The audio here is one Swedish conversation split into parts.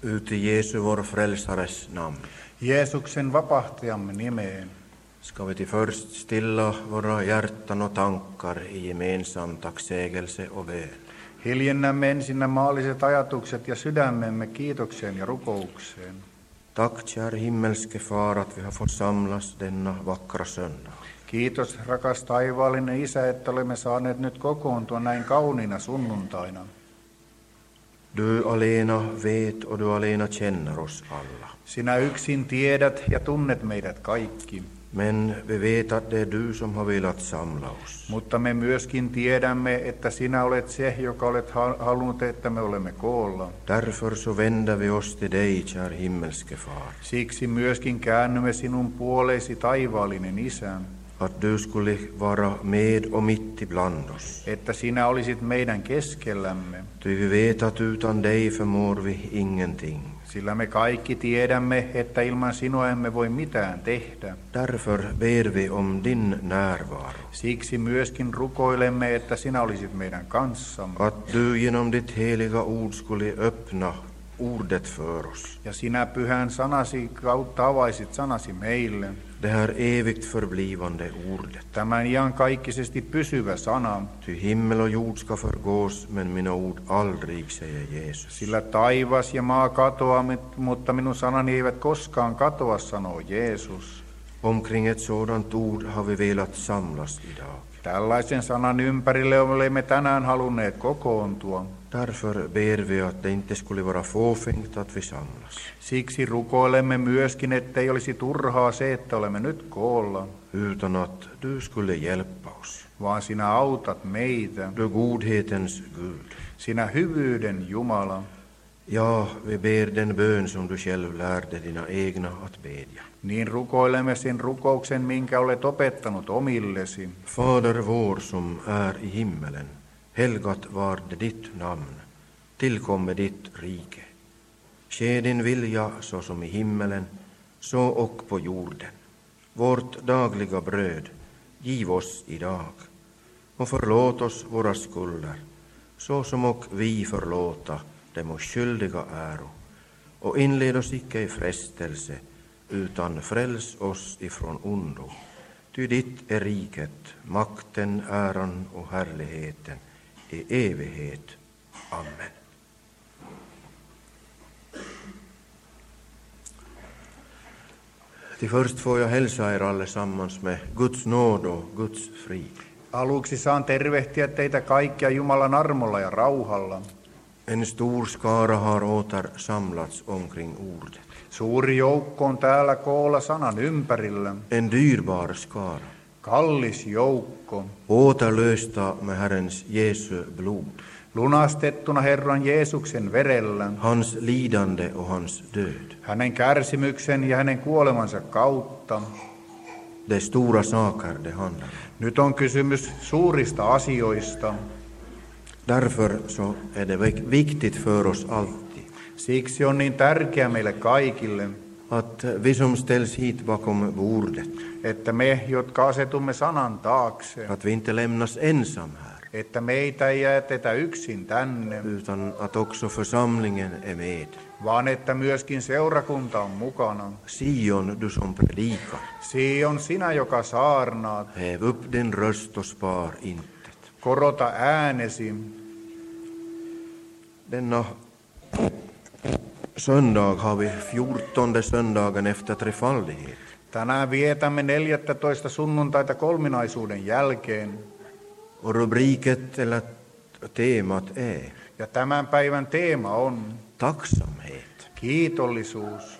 Uti Jesu vår frälsares namn Jeesuksen vapahtajamme nimeen ska vi till först stilla våra hjärtan och tankar i gemensam tacksägelse och bön. hiljennämme ensinnä maalliset ajatukset ja sydämemme kiitokseen ja rukoukseen. Tack, kär himmelske far, att vi har fått samlas denna vackra söndag. Kiitos, rakas taivaallinen Isä, että olemme saaneet nyt kokoontua näin kauniina sunnuntaina. Du alena vet och du alena känner oss alla. Sinä yksin tiedät ja tunnet meidät kaikki. Men vi vet att det är du som har velat samla oss. Mutta me myöskin tiedämme, että sinä olet se, joka olet halunnut, että me olemme koolla. Därför så vänder vi oss till dig, kär himmelske far. Siksi myöskin käännymme sinun puoleesi, taivaallinen Isä. Att du skulle vara med och mitt ibland oss. Että sinä olisit meidän keskellämme. Ty vi vet att utan dig förmår vi ingenting. Sillä me kaikki tiedämme, että ilman sinua emme voi mitään tehdä. Därför ber vi om din närvaro. Siksi myöskin rukoilemme, että sinä olisit meidän kanssamme. Att du genom ditt heliga ord skulle öppna ordet för oss. Ja sinä pyhän sanasi kautta avaisit sanasi meille. Det här evigt förblivande ordet. Tämän iankaikkisesti pysyvä sana. Ty himmel och jord ska förgås, men mina ord aldrig, säger Jesus. Sillä taivas ja maa katoaa, mutta minun sanani eivät koskaan katoa, sanoo Jeesus. Omkring ett sådant ord har vi velat samlas idag. Tällaisen sanan ympärille olemme tänään halunneet kokoontua. Därför ber vi att det inte skulle vara fåfängt att vi samlas. Siksi rukoilemme myöskin, ettei olisi turhaa se, että olemme nyt koolla. Utan att du skulle hjälpa oss. Vaan sinä autat meitä. Du godhetens Gud. Sinä hyvyyden Jumala. Ja, vi ber den bön som du själv lärde dina egna att bedja. Niin rukoilemme sen rukouksen, minkä olet opettanut omillesi. Fader vår som är i himmelen, helgat varde ditt namn, tillkomme ditt rike. Ske din vilja så som i himmelen, så och på jorden. Vårt dagliga bröd giv oss idag, och förlåt oss våra skulder, så som och vi förlåta dem oss skyldiga äro. Och inled oss icke i frestelse, utan fräls oss ifrån ondo. Ty ditt är riket, makten, äran och härligheten i evighet. Amen. Till först får jag hälsa er allesammans med Guds nåd och Guds frid. Aluksi saan tervehtiä teitä kaikkia Jumalan armolla ja rauhalla. En stor skara har åter samlats omkring ordet. Suuri joukko on täällä koolla sanan ympärillä. En dyrbar skara. Kallis joukko. Återlösta med Herrens Jesu blod. Lunastettuna Herran Jeesuksen verellä. Hans lidande och hans död. Hänen kärsimyksen ja hänen kuolemansa kautta. Det är stora saker det handlar om. Nyt on kysymys suurista asioista. Därför så är det viktigt för oss alltid. Siksi on niin tärkeää meille kaikille, att vi som ställs hit bakom bordet, että me, jotka asetumme sanan taakse, att vi inte lämnas ensam här, että meitä ei jätetä yksin tänne, utan att också församlingen är med. vaan että myöskin seurakunta on mukana. Sion, du som predikar, Sion, sinä joka saarnaat, häv upp din röst och spar intet. Korota äänesi. Denna söndag har vi 14:e söndagen efter trefaldighet. Tänään vietämme 14. sunnuntaita kolminaisuuden jälkeen. Och rubriket eller temat är Ja tämän päivän teema on tacksamhet. kiitollisuus.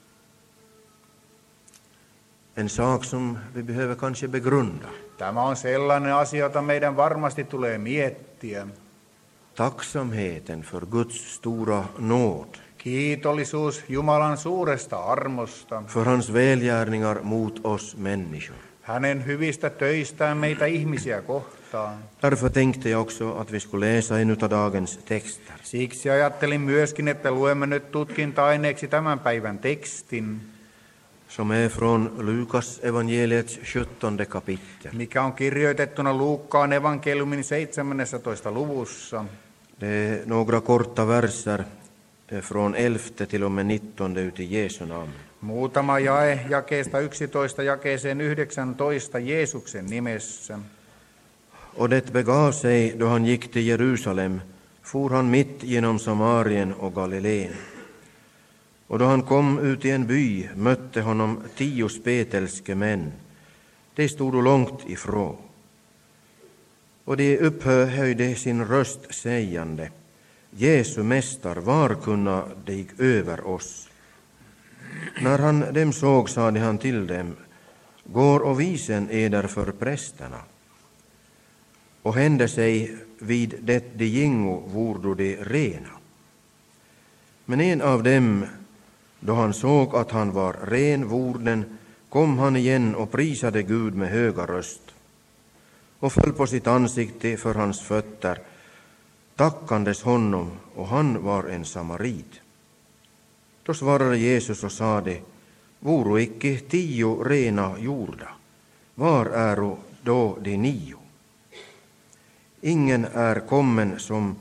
En sak som vi behöver kanske begrunda. Tämä on sellainen asia, jota meidän varmasti tulee miettiä. Tacksamheten för Guds stora nåd. Kiitollisuus Jumalan suuresta armosta. För hans välgärningar mot oss människor. Hänen hyvistä töistään meitä ihmisiä kohtaan. Därför tänkte jag också att vi skulle läsa en av dagens texter. Siksi ajattelin myöskin, että luemme nyt tutkinta-aineeksi tämän päivän tekstin, Som är från Lukas evangeliets 17 kapitel. mikä on kirjoitettuna Luukkaan evankeliumin 17. luvussa. Det är några korta verser från 11 till och med 19 ut i Jesu namn. Muutama jae jakeesta 11 jakeeseen 19 Jeesuksen nimessä. Och det begav sig då han gick till Jerusalem, for han mitt genom Samarien och Galileen. Och då han kom ut i en by mötte honom 10 spetälske män. De stod långt ifrån. Och de upphöjde sin röst sägande: Jesu mästar, var kunna dig över oss? När han dem såg sade han till dem: går och visen eder för prästerna. Och hände sig vid det de gingo vordo de rena. Men en av dem, då han såg att han var ren vorden, kom han igen och prisade Gud med höga röst och föll på sitt ansikte för hans fötter, tackandes honom, och han var en samarit. Då svarade Jesus och sade: voro icke 10 rena jorda, var är då de 9? Ingen är kommen som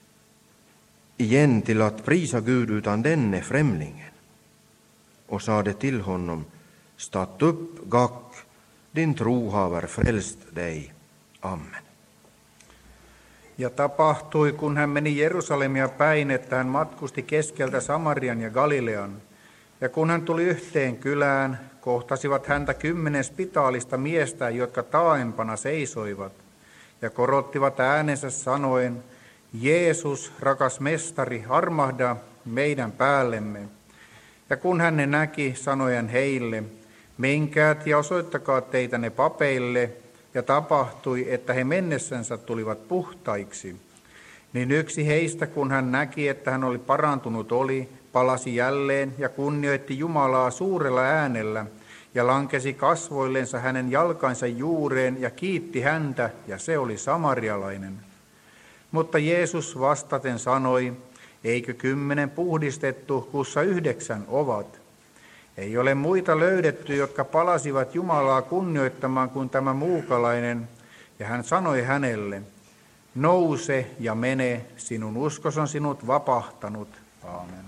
igen till att prisa Gud utan denne främlingen. Och sade till honom: stat upp, gack, din tro haver frälst dig. Amen. Ja tapahtui, kun hän meni Jerusalemia päin, että hän matkusti keskeltä Samarian ja Galilean. Ja kun hän tuli yhteen kylään, kohtasivat häntä 10 spitaalista miestä, jotka taaempana seisoivat, ja korottivat äänensä sanoen: Jeesus, rakas mestari, armahda meidän päällemme. Ja kun hän ne näki, sanoi hän heille: menkäät ja osoittakaa teitä ne papeille. Ja tapahtui, että he mennessänsä tulivat puhtaiksi. Niin yksi heistä, kun hän näki, että hän oli parantunut, palasi jälleen ja kunnioitti Jumalaa suurella äänellä ja lankesi kasvoillensa hänen jalkansa juureen ja kiitti häntä, ja se oli samarialainen. Mutta Jeesus vastaten sanoi: eikö 10 puhdistettu, kussa 9 ovat? Ei ole muita löydetty, jotka palasivat Jumalaa kunnioittamaan kuin tämä muukalainen. Ja hän sanoi hänelle: nouse ja mene, sinun uskos on sinut vapahtanut. Aamen.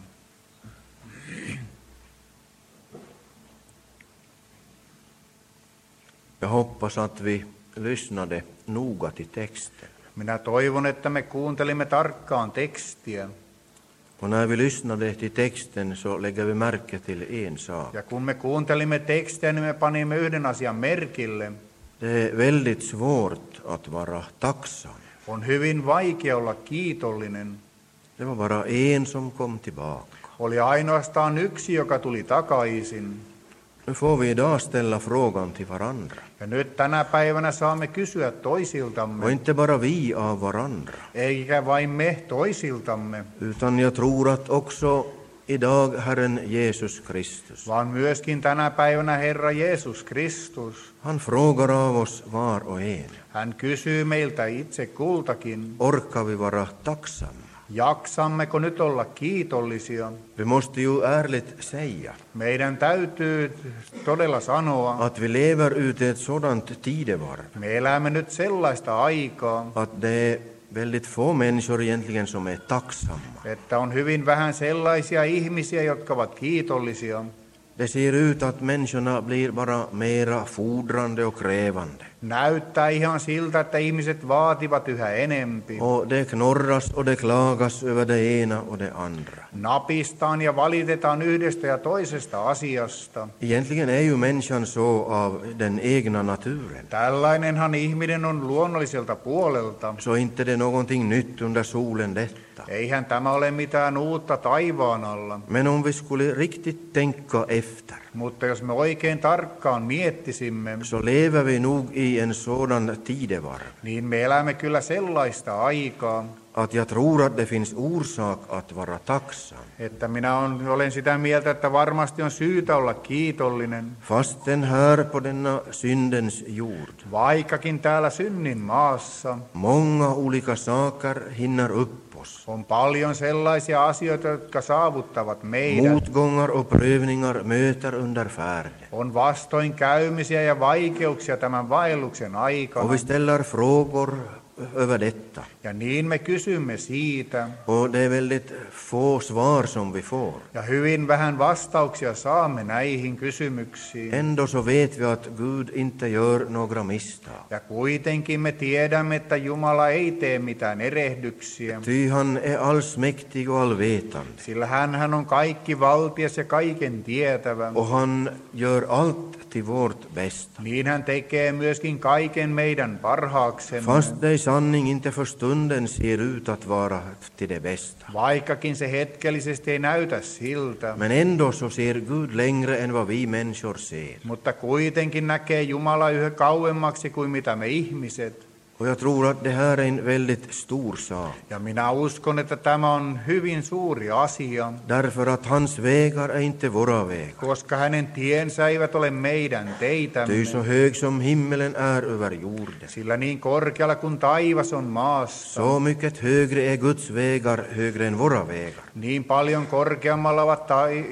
Jag hoppas att vi lyssnade noga till texten. Minä toivon, että me kuuntelimme tarkkaan tekstiä. Och när vi lyssnade till texten så lägger vi märke till en sak. Ja kun me kuuntelimme tekstiä, niin me panimme yhden asian merkille. Det är väldigt svårt att vara tacksam. On hyvin vaikea olla kiitollinen. Det var bara en som kom tillbaka. Oli ainoastaan yksi, joka tuli takaisin. Nu får vi idag ställa frågan till varandra. Ja nyt tänä päivänä saamme kysyä toisiltamme. Och inte bara vi av varandra. Eikä vain me toisiltamme. Utan jag tror att också idag Herren Jesus Kristus. Vaan myöskin tänä päivänä Herra Jeesus Kristus. Han frågar av oss var och en. Hän kysyy meiltä itse kultakin. Orkar vi vara tacksamma? Jaksammeko nyt olla kiitollisia? Vi måste ju ärligt säga Meidän täytyy todella sanoa, att vi lever ute i ett sådant tidevarv. me elämme nyt sellaista aikaa, Att det är väldigt få människor egentligen som är tacksamma. että on hyvin vähän sellaisia ihmisiä, jotka ovat kiitollisia. Det ser ut att människorna blir bara mera fordrande och krävande. Näyttää ihan siltä, että ihmiset vaativat yhä enempi. Och det knorras och det klagas över det ena och det andra. Napistaan ja valitetaan yhdestä ja toisesta asiasta. Egentligen är ju människan så av den egna naturen. Tällainenhan ihminen on luonnolliselta puolelta. Så inte det är någonting nytt under solen detta. Eihän tämä ole mitään uutta taivaan alla. Men om vi skulle riktigt tänka efter, Mutta jos me oikein tarkkaan miettisimme, så lever vi nog i en sådan tidevarv niin me elämme kyllä sellaista aikaa, att jag tror att det finns orsak att vara tacksam. että minä olen sitä mieltä, että varmasti on syytä olla kiitollinen, Fastän här på denna syndens jord vaikkakin täällä synnin maassa många olika saker hinner upp oss. on paljon sellaisia asioita, jotka saavuttavat meidät. Motgångar och prövningar möter under färden. On vastoinkäymisiä ja vaikeuksia tämän vaelluksen aikana. Och vi ställer frågor över detta. Ja niin me kysymme siitä. Och det är väldigt få svar som vi får. Ja hyvin vähän vastauksia saamme näihin kysymyksiin. Ändå så vet vi att Gud inte gör några misstag. Ja kuitenkin me tiedämme, että Jumala ei tee mitään erehdyksiä. Ty han är allsmäktig och allvetande. Sillä hän on kaikki valtias ja kaiken tietävä. Och han gör allt till vårt bästa. Niin hän tekee myöskin kaiken meidän parhaaksemme. Fast det i sanning inte för stunden ser ut att vara till det bästa. Vaikkakin se hetkellisesti ei näytä siltä. Men ändå så ser Gud längre än vad vi människor ser. Mutta kuitenkin näkee Jumala yhä kauemmaksi kuin mitä me ihmiset. Och jag tror att det här är en väldigt stor sak. Ja minä uskon, että tämä on hyvin suuri asia. Därför att hans vägar är inte våra vägar. Koska hänen tiensä eivät ole meidän teitämme. Ty så hög som himmelen är över jorden. Sillä niin korkealla kuin taivas on maassa. Så mycket högre är Guds vägar högre än våra vägar. Niin paljon korkeammalla ovat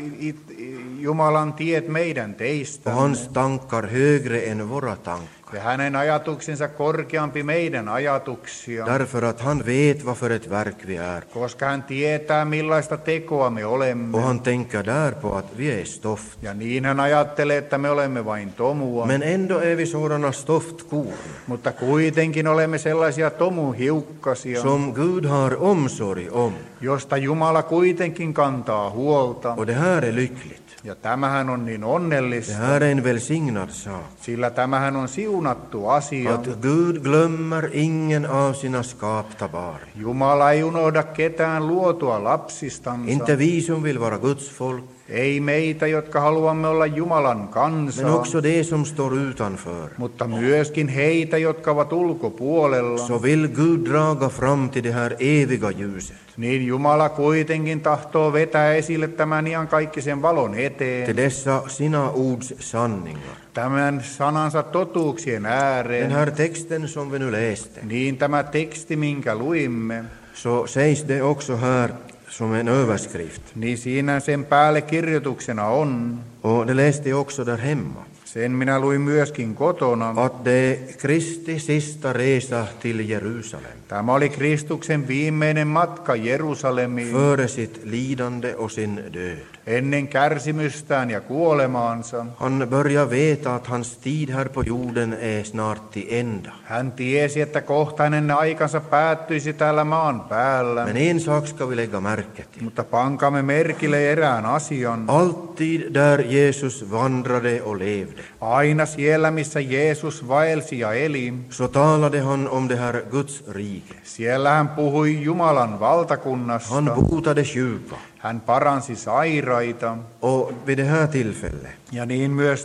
Jumalan tiet meidän teistä. Och hans tankar högre än våra tankar. Ja hänen ajatuksensa korkeampi meidän ajatuksia. Därför att han vet vad för ett verk vi är. Koska hän tietää millaista tekoa me olemme. Och han tänker där på att vi är stoft. Ja niin hän ajattelee, että me olemme vain tomua. Men ändå är vi sådana stoftkorn. Mutta kuitenkin olemme sellaisia tomuhiukkasia. Som Gud har omsorg om. Josta Jumala kuitenkin kantaa huolta. Och det här är lyckligt. Ja tämähän on niin Det onnellista. här är en välsignad sak. Sillä tämähän on siunattu asia. Att Gud glömmer ingen av sina skapta barn. Jumala ei unohda ketään luotua lapsistansa. Inte vi som vill vara Guds folk. Ei meitä, jotka haluamme olla Jumalan kansaa. Men också de som står utanför. Mutta myöskin heitä, jotka ovat ulkopuolella. Så vill Gud draga fram till det här eviga ljuset. Niin Jumala kuitenkin tahtoo vetää esille tämän iankaikkisen valon eteen. Till dessa sina ords sanningar. Tämän sanansa totuuksien Den ääreen. här texten som vi nu läste. Niin tämä teksti, minkä luimme. Så sägs det också här som en överskrift. Niin siinä sen päälle kirjoituksena on. Och det läste jag också där hemma. Sen minä luin myöskin kotona. Att det är Kristi sista resa till Jerusalem. Tämä oli Kristuksen viimeinen matka Jerusalemiin. Före sitt lidande och sin död. Ennen kärsimystään ja kuolemaansa. Han börjar veta att hans tid här på jorden är snart till ända. Hän tiesi, että kohta hänen aikansa päättyisi täällä maan päällä. Men en sak ska vi lägga märke till. Mutta pankamme merkille erään asian. Alltid där Jesus vandrade och levde, Aina siellä, missä Jeesus vaelsi ja eli. så talade han om det här Guds rike. Siellä hän puhui Jumalan valtakunnasta. Han botade sjuka. Hän paransi sairaita. Och vid det här tillfället Ja niin myös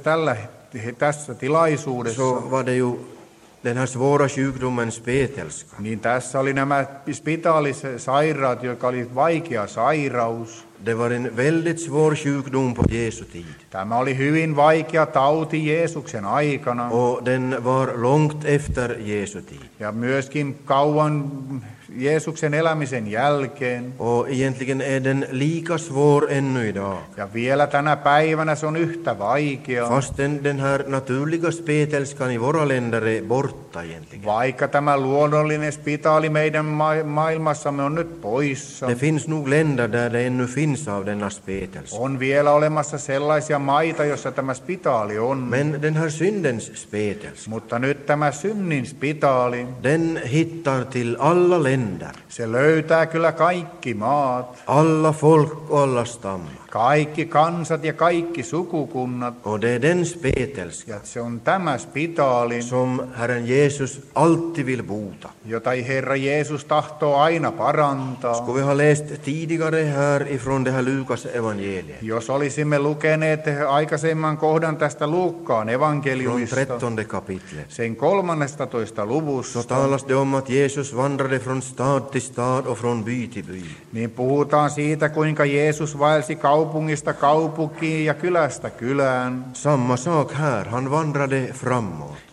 tässä tilaisuudessa. så var det ju den här svåra sjukdomen spetälska. Niin tässä oli nämä spitaalisairaat, jotka oli vaikea sairaus. Det var en väldigt svår sjukdom på Jesu tid. Tämä oli hyvin vaikea tauti Jeesuksen aikana. Och den var långt efter Jesu tid. Ja myöskin kauan Jeesuksen elämisen jälkeen. Och egentligen är den lika svår ännu idag. Ja vielä tänä päivänä se on yhtä vaikea. Fastän den här naturliga spetälskan i våra länder är borta egentligen. Vaikka tämä luonnollinen spitaali meidän maailmassamme on nyt poissa. Det finns nog länder där det ännu finns av denna spetälska. On vielä olemassa sellaisia maita, jossa tämä spitaali on. Men den här syndens spetälska, Mutta nyt tämä synnin spitaali, den hittar till alla länder. se löytää kyllä kaikki maat. Alla folk och alla stammar. Kaikki kansat ja kaikki sukukunnat. Och det är den spetälska Ja se on tämä spitaali, som Herren Jesus alltid vill bota. jota Herra Jeesus tahtoo aina parantaa. Skulle vi ha läst tidigare här ifrån det här Lukas evangeliet. Jos olisimme lukeneet aikaisemman kohdan tästä Luukkaan Från evankeliumista, 13 kapitlet. sen 13. Så luvusta, talas det om att Jesus vandrade från stad till stad och från by till by. niin puhutaan siitä, kuinka Jeesus vaelsi kaupungista kaupunkiin ja kylästä kylään. Samma sak här, han vandrade framåt.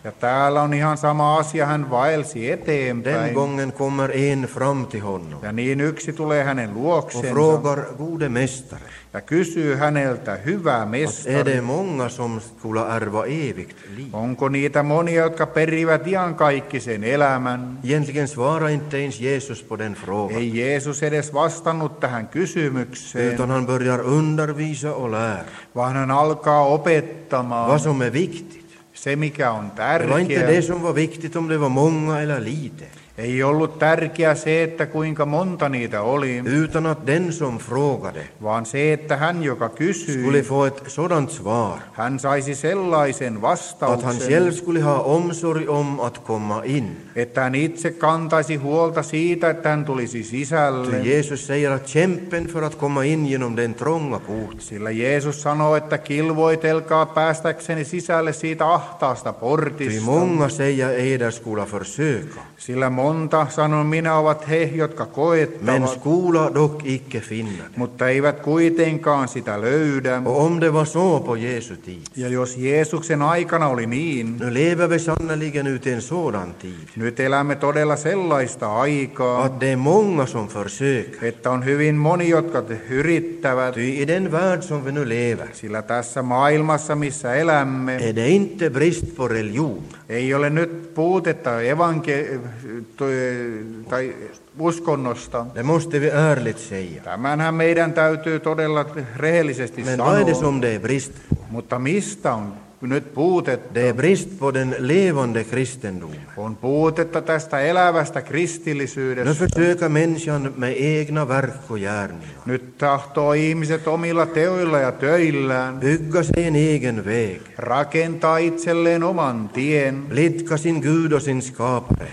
Ja täällä on ihan sama asia, hän vaelsi Den eteenpäin. gången kommer en fram till honom Ja niin yksi tulee hänen och luoksensa frågar, gode mästare, ja kysyy häneltä, hyvä att är mestari, det många som skulle ärva evigt liv? onko niitä monia, jotka perivät iankaikkisen elämän? Egentligen svarar inte ens Jesus på den frågan, Ei Jeesus edes vastannut tähän kysymykseen, utan han börjar undervisa och lära vaan hän alkaa opettamaan vad som är viktigt. se, mikä on Det var inte det tärkeää. som var viktigt om det var många eller lite, Ei ollut tärkeää se, että kuinka monta niitä oli, utan att den som frågade vaan se, että hän, joka skulle kysyi, få ett sådant svar hän saisi sellaisen att han vastauksen, själv skulle ha omsorg om att komma in. että hän itse kantaisi huolta siitä, että hän tulisi Ty sisälle. Jesus säger att kämpen för att komma in genom den trånga porten. Sillä Jeesus sanoo, että kilvoitelkaa päästäkseni sisälle siitä ahtaasta Ty portista. många säger eder skola försöka, Sillä monta, sanon minä, ovat he, jotka men koettavat, skola dock icke finna det. mutta eivät kuitenkaan sitä löydä. Och om det var så på Jesu tid, Ja jos Jeesuksen aikana oli niin, nu lever vi sannerligen ut i en sådan tid, nyt elämme todella sellaista aikaa, att det är många som försöker. että on hyvin moni, jotka yrittävät, Ty i den värld som vi nu lever sillä tässä maailmassa, missä elämme, är det inte brist på religion, ei ole nyt puutetta tai uskonnosta. det måste vi ärligt säga. Tämänhän meidän täytyy todella rehellisesti Men vad är det sanoa, som det är brist på? mutta mistä on nyt puutetta? Det är brist på den levande kristendomen. On puutetta tästä elävästä Nu kristillisyydestä. försöker människan med egna verk och gärningar Nyt tahtoo ihmiset omilla teoilla ja töillään bygga sig en egen väg, rakentaa itselleen oman tien blidka sin Gud och sin skapare,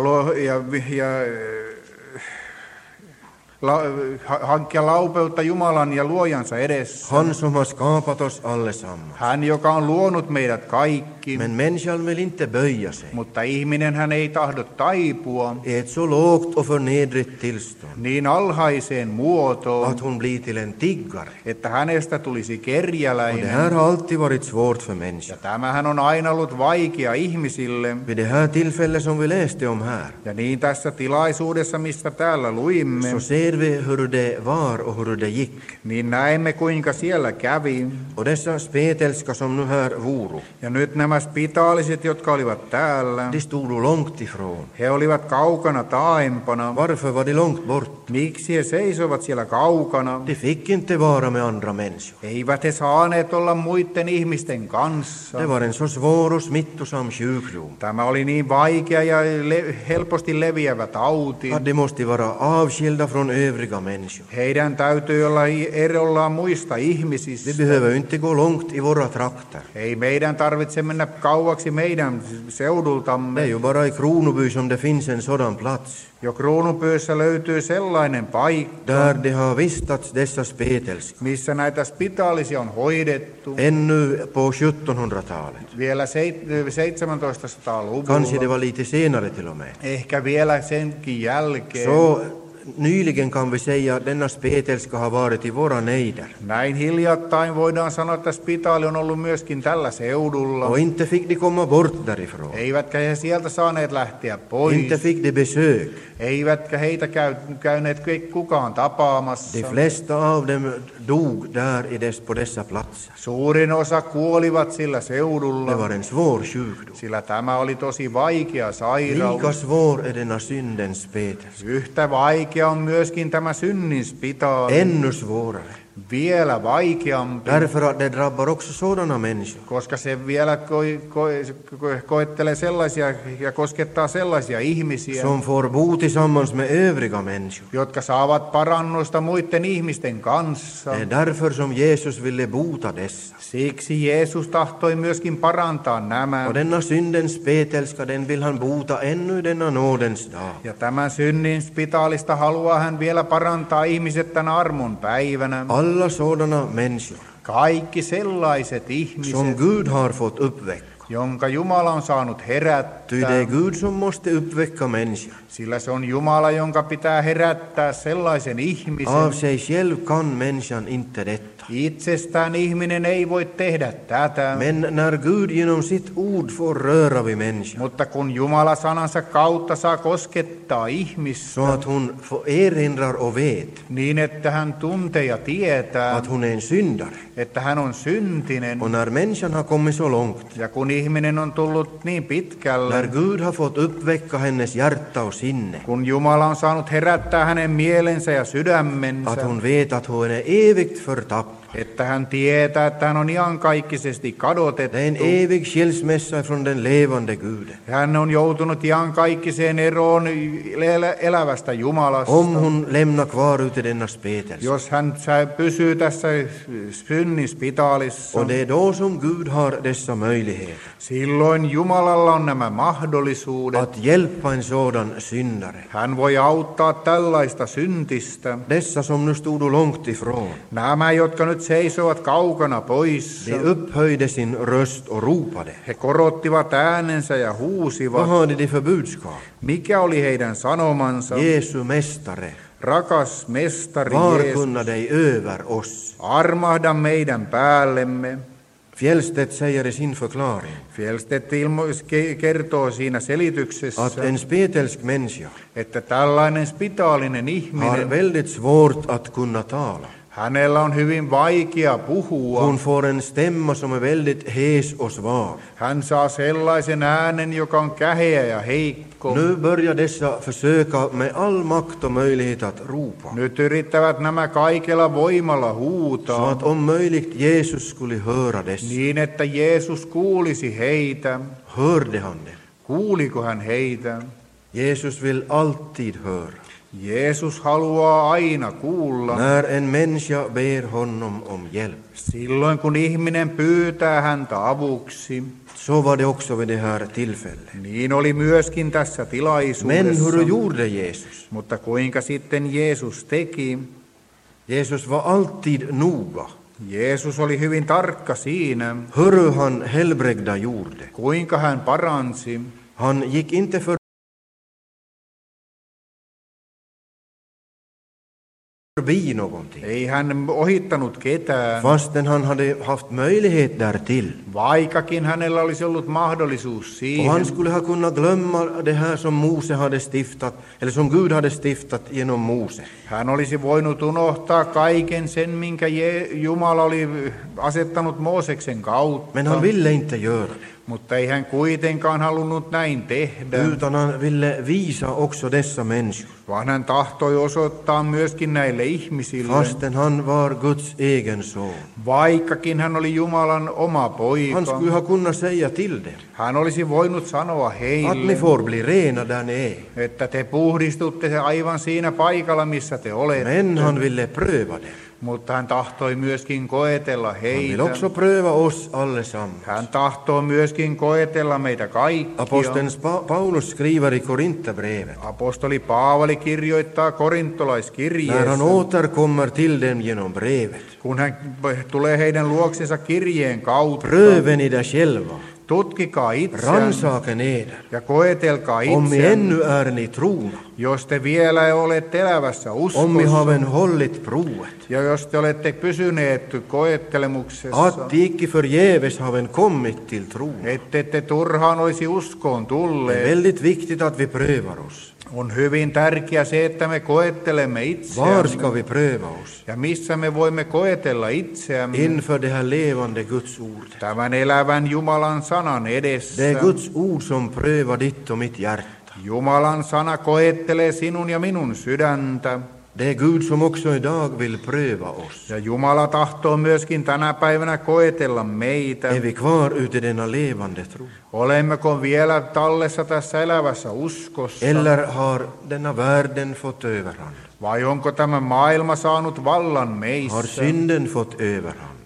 hankkia laupeutta Jumalan ja luojansa edessä. han som har skapat oss allesammans. Hän, joka on luonut meidät kaikki, Men människan vill inte böja sig mutta ihminen hän ei tahdo taipua i ett så lågt och förnedrigt tillstånd niin alhaiseen muotoon, att hon blir till en tiggare. että hänestä tulisi Och det kerjäläinen. här har alltid varit svårt för Ja människan. tämähän on aina ollut vaikea ihmisille. Vid det här tillfället som vi läste om här, Ja niin tässä tilaisuudessa, mistä täällä luimme, så ser vi hur det var och hur det gick. niin näemme kuinka siellä kävi. Och dessa spetälska som nu här voro, Ja nyt nämä spitaaliset, jotka olivat täällä, de stod långt ifrån. he olivat kaukana taaempana. Varför var de långt bort? Miksi he seisoivat siellä kaukana? De fick inte vara med andra människor. Eivät he saaneet olla muiden ihmisten kanssa. Det var en så svår och smittosam sjukdom Tämä oli niin vaikea ja helposti leviävä tauti. att de måste vara avskilda från övriga människor. Heidän täytyy olla erollaan muista Vi ihmisistä. behöver inte gå långt i våra trakter. Ei meidän tarvitse mennä kauaksi meidän Det är seudultamme. ju bara i Kronoby som det finns en sådan plats Jo Kruunupyyssä löytyy sellainen paikka, där de har vistats dessa spetälska missä näitä spitaalisia on hoidettu ännu på 1700-talet. vielä Kanske det 1700-luvulla, var lite senare till och med. ehkä vielä senkin jälkeen. Så nyligen kan vi säga att denna spetälska har varit i våra nejder. Näin hiljattain voidaan sanoa, että spitaali on ollut myöskin tällä seudulla. Och inte fick de komma bort därifrån. Eivätkä he sieltä saaneet lähteä pois. Inte fick de besök. Eivätkä heitä käyneet kukaan tapaamassa. De flesta av dem dog där på dessa platser. Suurin osa kuolivat sillä Det seudulla, var en svår sjukdom. sillä tämä oli tosi vaikea Lika sairaus. svår är denna syndens spetälska. Yhtä vaikea on myöskin tämä synnin spitaali. Ännu svårare. Vielä vaikeampi, Därför att det drabbar också sådana människor koska se vielä koettelee sellaisia ja koskettaa sellaisia ihmisiä, som får bo tillsammans med övriga människor. jotka saavat parannusta muiden ihmisten kanssa. Det är därför som Jesus ville bota dessa. Siksi Jeesus tahtoi myöskin parantaa nämä. Och denna syndens spetälska, den vill han bota ännu i denna nådens dag. Ja tämän synnin spitaalista haluaa hän vielä parantaa ihmiset tänä armon päivänä. Alla sådana människor Kaikki sellaiset som ihmiset, Gud har fått uppväcka, jonka Jumala on saanut Ty herättää. det är Gud som måste uppväcka människan. Sillä se on Jumala, jonka pitää herättää sellaisen ihmisen. Av sig själv kan människan inte detta. Itsestään ihminen ei voi tehdä tätä. Men när Gud genom sitt ord får röra vid människan, Mutta kun Jumala sanansa kautta saa koskettaa ihmistä, så att hon erinrar och vet niin että hän tuntee ja tietää, att hon är en syndare. että hän on syntinen. Och när människan har kommit så långt, Ja kun ihminen on tullut niin när pitkälle, Gud har fått uppväcka hennes hjärta och sinne, kun Jumala on saanut herättää hänen mielensä ja att sydämensä, hon vet att hon är evigt förtappad. että hän tietää, että hän on iankaikkisesti kadotettu. Det är en evig skilsmässa från den levande Guden. Hän on joutunut iankaikkiseen eroon elävästä Jumalasta. Om hon lämnar kvar ute i denna spetelse. Jos hän pysyy tässä synnin spitaalissa, Och det är då som Gud har dessa möjligheter silloin Jumalalla on nämä mahdollisuudet. att hjälpa en sådan syndare. Hän voi auttaa tällaista syntistä. Dessa som nu stod långt ifrån, Nämä, jotka nyt seisovat kaukana poissa, de upphöjde sin röst och ropade. he korottivat äänensä ja Vad huusivat. hade de för budskap? Mikä oli heidän sanomansa? Jesu mästare, Rakas mestari Jeesus, varkunna dig över oss. armahda meidän päällemme. Fjellstedt säger i sin förklaring Fjellstedt kertoo siinä selityksessä, att en spetälsk människa että tällainen spitaalinen har ihminen, väldigt svårt att kunna tala. hänellä on hyvin vaikea puhua. Hon får en stämma som är väldigt hes och svag. Hän saa sellaisen äänen, joka on käheä ja heikko. Nu börjar dessa försöka med all makt och möjlighet att ropa. Nyt yrittävät nämä kaikella voimalla Så huutaa, att om möjligt Jesus skulle höra dessa. niin että Jeesus kuulisi heitä. Hörde han det? Kuuliko hän heitä? Jesus vill alltid höra. Jeesus haluaa aina kuulla. När en människa ber honom om hjälp. Silloin kun ihminen pyytää häntä avuksi, Så var det också vid det här tillfället. niin oli myöskin tässä Men tilaisuudessa. hur gjorde Jesus? Mutta kuinka sitten Jeesus teki? Jesus var alltid noga. Jeesus oli hyvin tarkka siinä, Hur han helbrägda gjorde. kuinka hän paransi. Han gick inte förbi någonting. Ei hän ohittanut ketään, Fastän han hade haft möjlighet därtill. vaikkakin hänellä olisi ollut mahdollisuus Och siihen. han skulle ha kunnat glömma det här som Mose hade stiftat, eller som Gud hade stiftat genom Mose. Hän olisi voinut unohtaa kaiken sen, minkä Jumala oli asettanut Mooseksen kautta. Men han ville inte göra det. Mutta ei hän kuitenkaan halunnut näin tehdä, Utan han ville visa också dessa människor. vaan hän tahtoi osoittaa myöskin näille ihmisille, Fastän han var Guds egen son. vaikkakin hän oli Jumalan oma poika. Han skulle ha kunnat säga till dem Hän olisi voinut sanoa att ni heille, får bli rena där ni är. että te puhdistutte aivan siinä paikalla, missä te olette. Men han ville pröva det. Mutta hän tahtoi myöskin koetella Han vill heitä. också pröva oss allesammans. Hän tahtoo myöskin koetella meitä kaikkia. Aposteln Paulus skriver i Korinthierbrevet. Apostoli Paavali kirjoittaa När han korintolaiskirjeessä, återkommer till dem genom brevet. kun hän tulee heidän luoksensa kirjeen kautta. Pröven i dig själva. Tutkikaa itseään Rannsaka eder. ja koetelkaa Om ni itseään, ännu är ni trona. jos te vielä olette elävässä Om ni uskossa haven hållit provet. ja jos te olette pysyneet koettelemuksessa, Att icke förgäves haven kommit till tron. ette te turhaan olisi uskoon Det är tulleet. väldigt viktigt att vi prövar oss. On hyvin tärkeää se, että me koettelemme Var itseämme. ska vi pröva oss? Ja missä me voimme koetella itseämme? Inför det här levande Guds ord. Tämän elävän Jumalan sanan edessä. Det är Guds ord som prövar ditt och mitt hjärta. Jumalan sana koettelee sinun ja minun sydäntä. Det är Gud som också idag vill pröva oss. Ja Jumala tahtoo myöskin tänä päivänä koetella meitä. Är vi kvar ute i denna levande tro? Olemmeko vielä tallessa tässä elävässä uskossa? Eller har denna världen fått överhand? Vai onko tämä maailma saanut vallan Har meissä? synden fått överhand?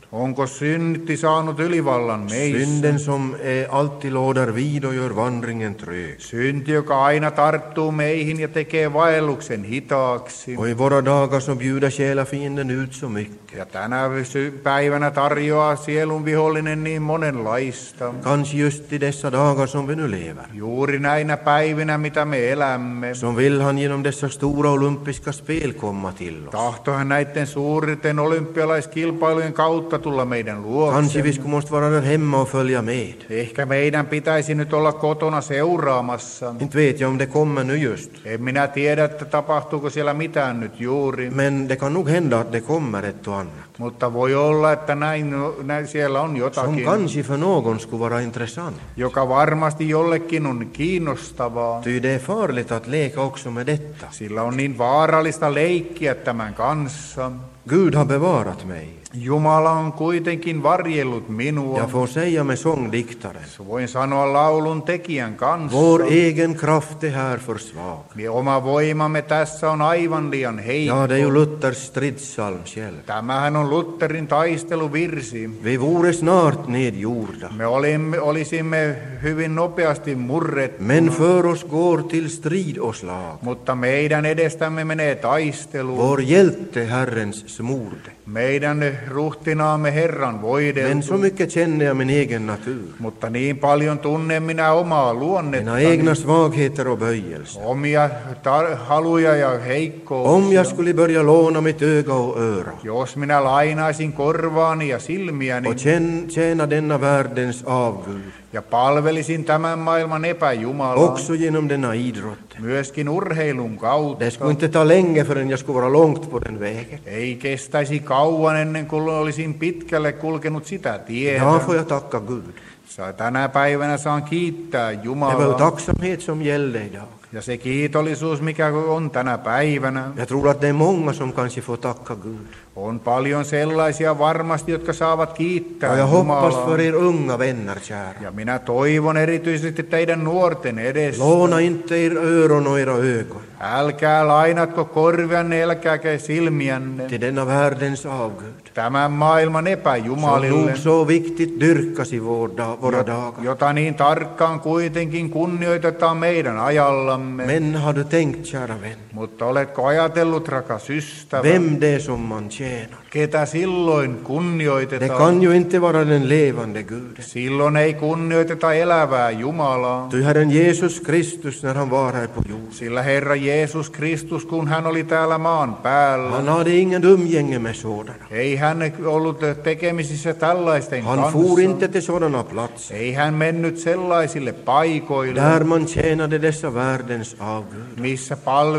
Onko synti saanut ylivallan meissä? Synden som alltid lådar vid och gör vandringen trög. Synti, joka aina tarttuu meihin ja tekee vaelluksen hitaaksi. Och i våra dagar så bjuder själafienden ut så mycket. Ja tänä päivänä tarjoaa sielun vihollinen niin monenlaista. Kanske just i dessa dagar som vi nu lever. Juuri näinä päivinä, mitä me elämme. Som vill han genom dessa stora olympiska spel komma till oss. Tahtohan näiden suurten olympialaiskilpailujen kautta tulla meidän Kanske vi luokse. skulle måste vara där hemma och följa med. Ehkä meidän pitäisi nyt olla kotona seuraamassa. Inte vet jag om det kommer nu just. En minä tiedä, että tapahtuuko siellä mitään nyt juuri. Men det kan nog hända att det kommer ett och annat. Mutta voi olla, että näin siellä on Som jotakin, kanske för någon skulle vara intressant. joka varmasti jollekin on kiinnostavaa. Ty det är farligt att leka också med detta. Sillä on niin vaarallista leikkiä tämän kanssa. Gud har bevarat mig. Jumala on kuitenkin varjellut minua. Jag får säga med sångdiktaren. Voin sanoa laulun tekijän kanssa. Vår egen kraft är här för svag. Oma voimamme tässä on aivan liian heikko. Ja, det är ju Luthers stridssalm själv. Tämähän on Lutherin taisteluvirsi. Vi vore snart nedgjorda. Me olisimme hyvin nopeasti murrettu. Men för oss går till strid och slag. Mutta meidän edestämme menee taistelu. Vår hjälte Herrens smorde. Meidän ruhtinaamme Herran Men voideltu. så mycket känner jag min egen natur. Mutta niin paljon tunnen minä omaa Mina luonnettani. egna svagheter och böjelser. Omia haluja ja Om jag heikkouksia. skulle börja låna mitt öga och öra Jos minä lainaisin korvaani ja silmiäni och tjäna denna världens avgud, ja palvelisin tämän maailman epäjumalaa, också genom denna idrott. myöskin urheilun kautta, Det skulle inte ta länge förrän jag skulle vara långt på den vägen. ei kestäisi kauan ennen kuin olisin pitkälle kulkenut sitä tietä. Ja, får jag tacka Gud. Tänä päivänä saan kiittää Det var ju Jumalaa. tacksamhet som gällde idag. Ja se kiitollisuus, mikä on tänä päivänä, Jag tror att det är många som kanske får tacka Gud. on paljon sellaisia varmasti, jotka saavat kiittää Och jag hoppas för Jumalaa. er unga vänner, kära. Ja minä toivon erityisesti teidän nuorten edestä. Låna inte er öron och era ögon Älkää lainatko korvianne, älkääkä silmiänne till denna världens avgud. tämän maailman Som epäjumalille, nog så viktigt dyrkas i våra dagar. jota niin tarkkaan kuitenkin kunnioitetaan meidän ajallamme. Men har du tänkt, kära vän, Mutta oletko ajatellut, rakas ystävä, vem det är som man tjänar? ketä silloin Det kunnioitetaan? kan ju inte vara den levande Guden. Silloin ei kunnioiteta elävää Jumalaa. Ty Herren Jesus Kristus, när han var här på jorden, Sillä Herra Jeesus Kristus, kun hän oli täällä maan päällä, han hade ingen umgänge med sådana. ei hän ollut tekemisissä tällaisten Han kanssa. for inte till sådana platser Ei hän mennyt sellaisille paikoille, där man tjänade dessa världens avgud. missä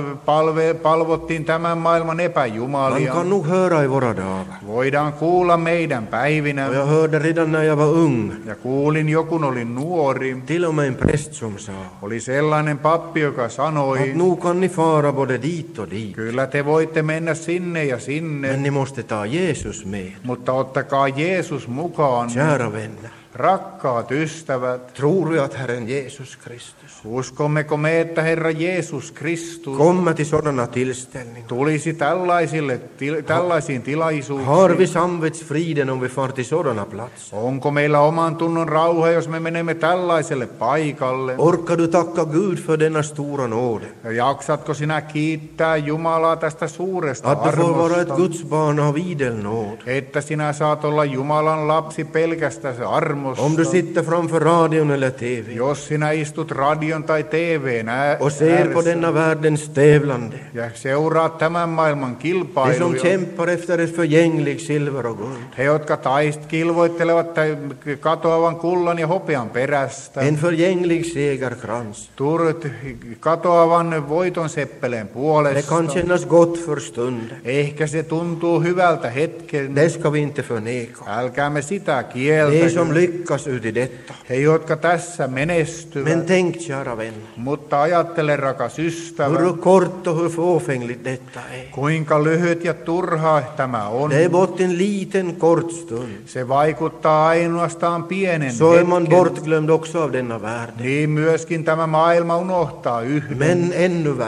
palvottiin tämän maailman Man epäjumalia. kan nog höra i våra dagar. Voidaan kuulla meidän päivinä, Och jag hörde redan när jag var ung, ja kuulin jo kun olin nuori, till och med en präst som sa oli sellainen pappi, joka sanoi, att nu kan ni fara både dit och dit, kyllä te voitte mennä sinne ja sinne, men ni måste ta Jesus med. mutta ottakaa Jeesus mukaan. Kära vänner, Rakkaat ystävät, tror vi att Herren Jesus Kristus uskommeko me, että Herra Jeesus Kristus kommer till sådana tillställningar? tulisi tällaisiin tilaisuuksiin? Har vi samvetsfriden om vi far till sådana platser? Onko meillä oman tunnon rauha, jos me menemme tällaiselle paikalle? Orkar du tacka Gud för denna stora nåd? Ja jaksatko sinä kiittää Jumalaa tästä suuresta Att du får vara ett armosta? Guds barn av idel nåd. Että sinä saat olla Jumalan lapsi pelkästä armosta. Om du sitter framför radion eller TV Jos sinä istut radion tai TV:n och ser på ääressä denna världens tävlande, ja seuraat tämän maailman de som kilpailuja, kämpar efter ett förgängligt silver och guld, he, jotka kilvoittelevat katoavan kullan ja hopean perästä, en förgänglig segerkrans. turut katoavan voiton seppeleen Det puolesta. kan kännas gott för stunden. Ehkä se tuntuu hyvältä hetken. Det ska vi inte förneka. Älkäämme sitä De som kieltä. lyckas ut i detta. He, jotka tässä Men menestyvät. tänk, kära vän, Mutta ajattele, rakas ystävä, hur kort och hur fåfängligt detta är. kuinka lyhyt ja turha tämä on. Det är bort en liten kort stund. Se vaikuttaa ainoastaan pienen Så är man hetken. bortglömd också av denna värld. Niin myöskin tämä maailma unohtaa yhden. Men ännu värre,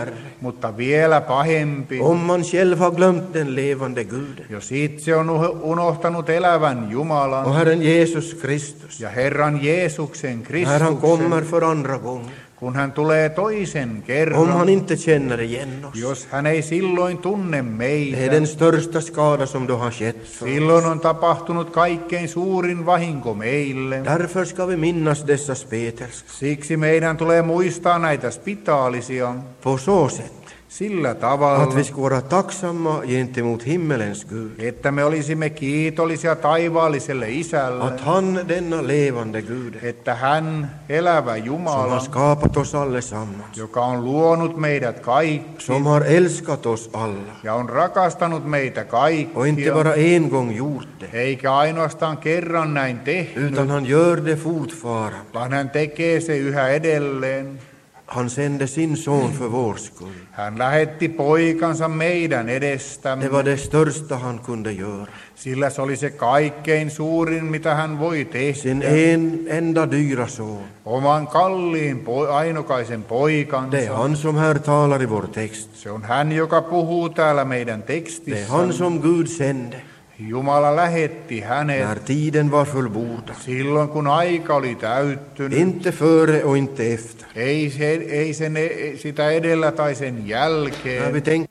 Mutta vielä pahempi, om man själv har glömt den levande Guden jos itse on unohtanut elävän Jumalan och Herren Jesus Kristus, ja Herran Jeesuksen när han kommer Kristuksen, för andra gången, kun hän tulee toisen om han kerran, inte känner igen oss. jos hän ei silloin tunne Det är meitä, den största skada som då har skett för oss. silloin on tapahtunut kaikkein suurin vahinko meille. Därför ska vi minnas dessa spetälska Siksi meidän tulee muistaa näitä spitaalisia på så sätt sillä att tavalla, vi ska vara tacksamma gentemot himmelens Gud. että me olisimme kiitollisia taivaalliselle Isälle, Att han, denna levande Gud, että hän, elävä som Jumala, har skapat oss allesammans, joka on luonut meidät kaikki som har älskat oss alla ja on rakastanut meitä och inte kaikkia, bara en gång gjort det, eikä ainoastaan kerran näin tehnyt, utan han gör det fortfarande. vaan hän tekee se yhä edelleen. Han sände sin son för vår skull. Hän lähetti poikansa meidän Det edestämme, var det största han kunde göra. sillä se oli se kaikkein suurin, mitä hän voi Sin tehdä. en enda dyra son. Oman kalliin ainokaisen Det är poikansa. han som här talar i vår text. Se on hän, joka puhuu täällä meidän Det är tekstissä. han som Gud sände Jumala lähetti hänet när tiden var fullbordad. silloin, kun aika oli täyttynyt. Inte före och inte efter. Ei sitä edellä tai sen När vi jälkeen. tänker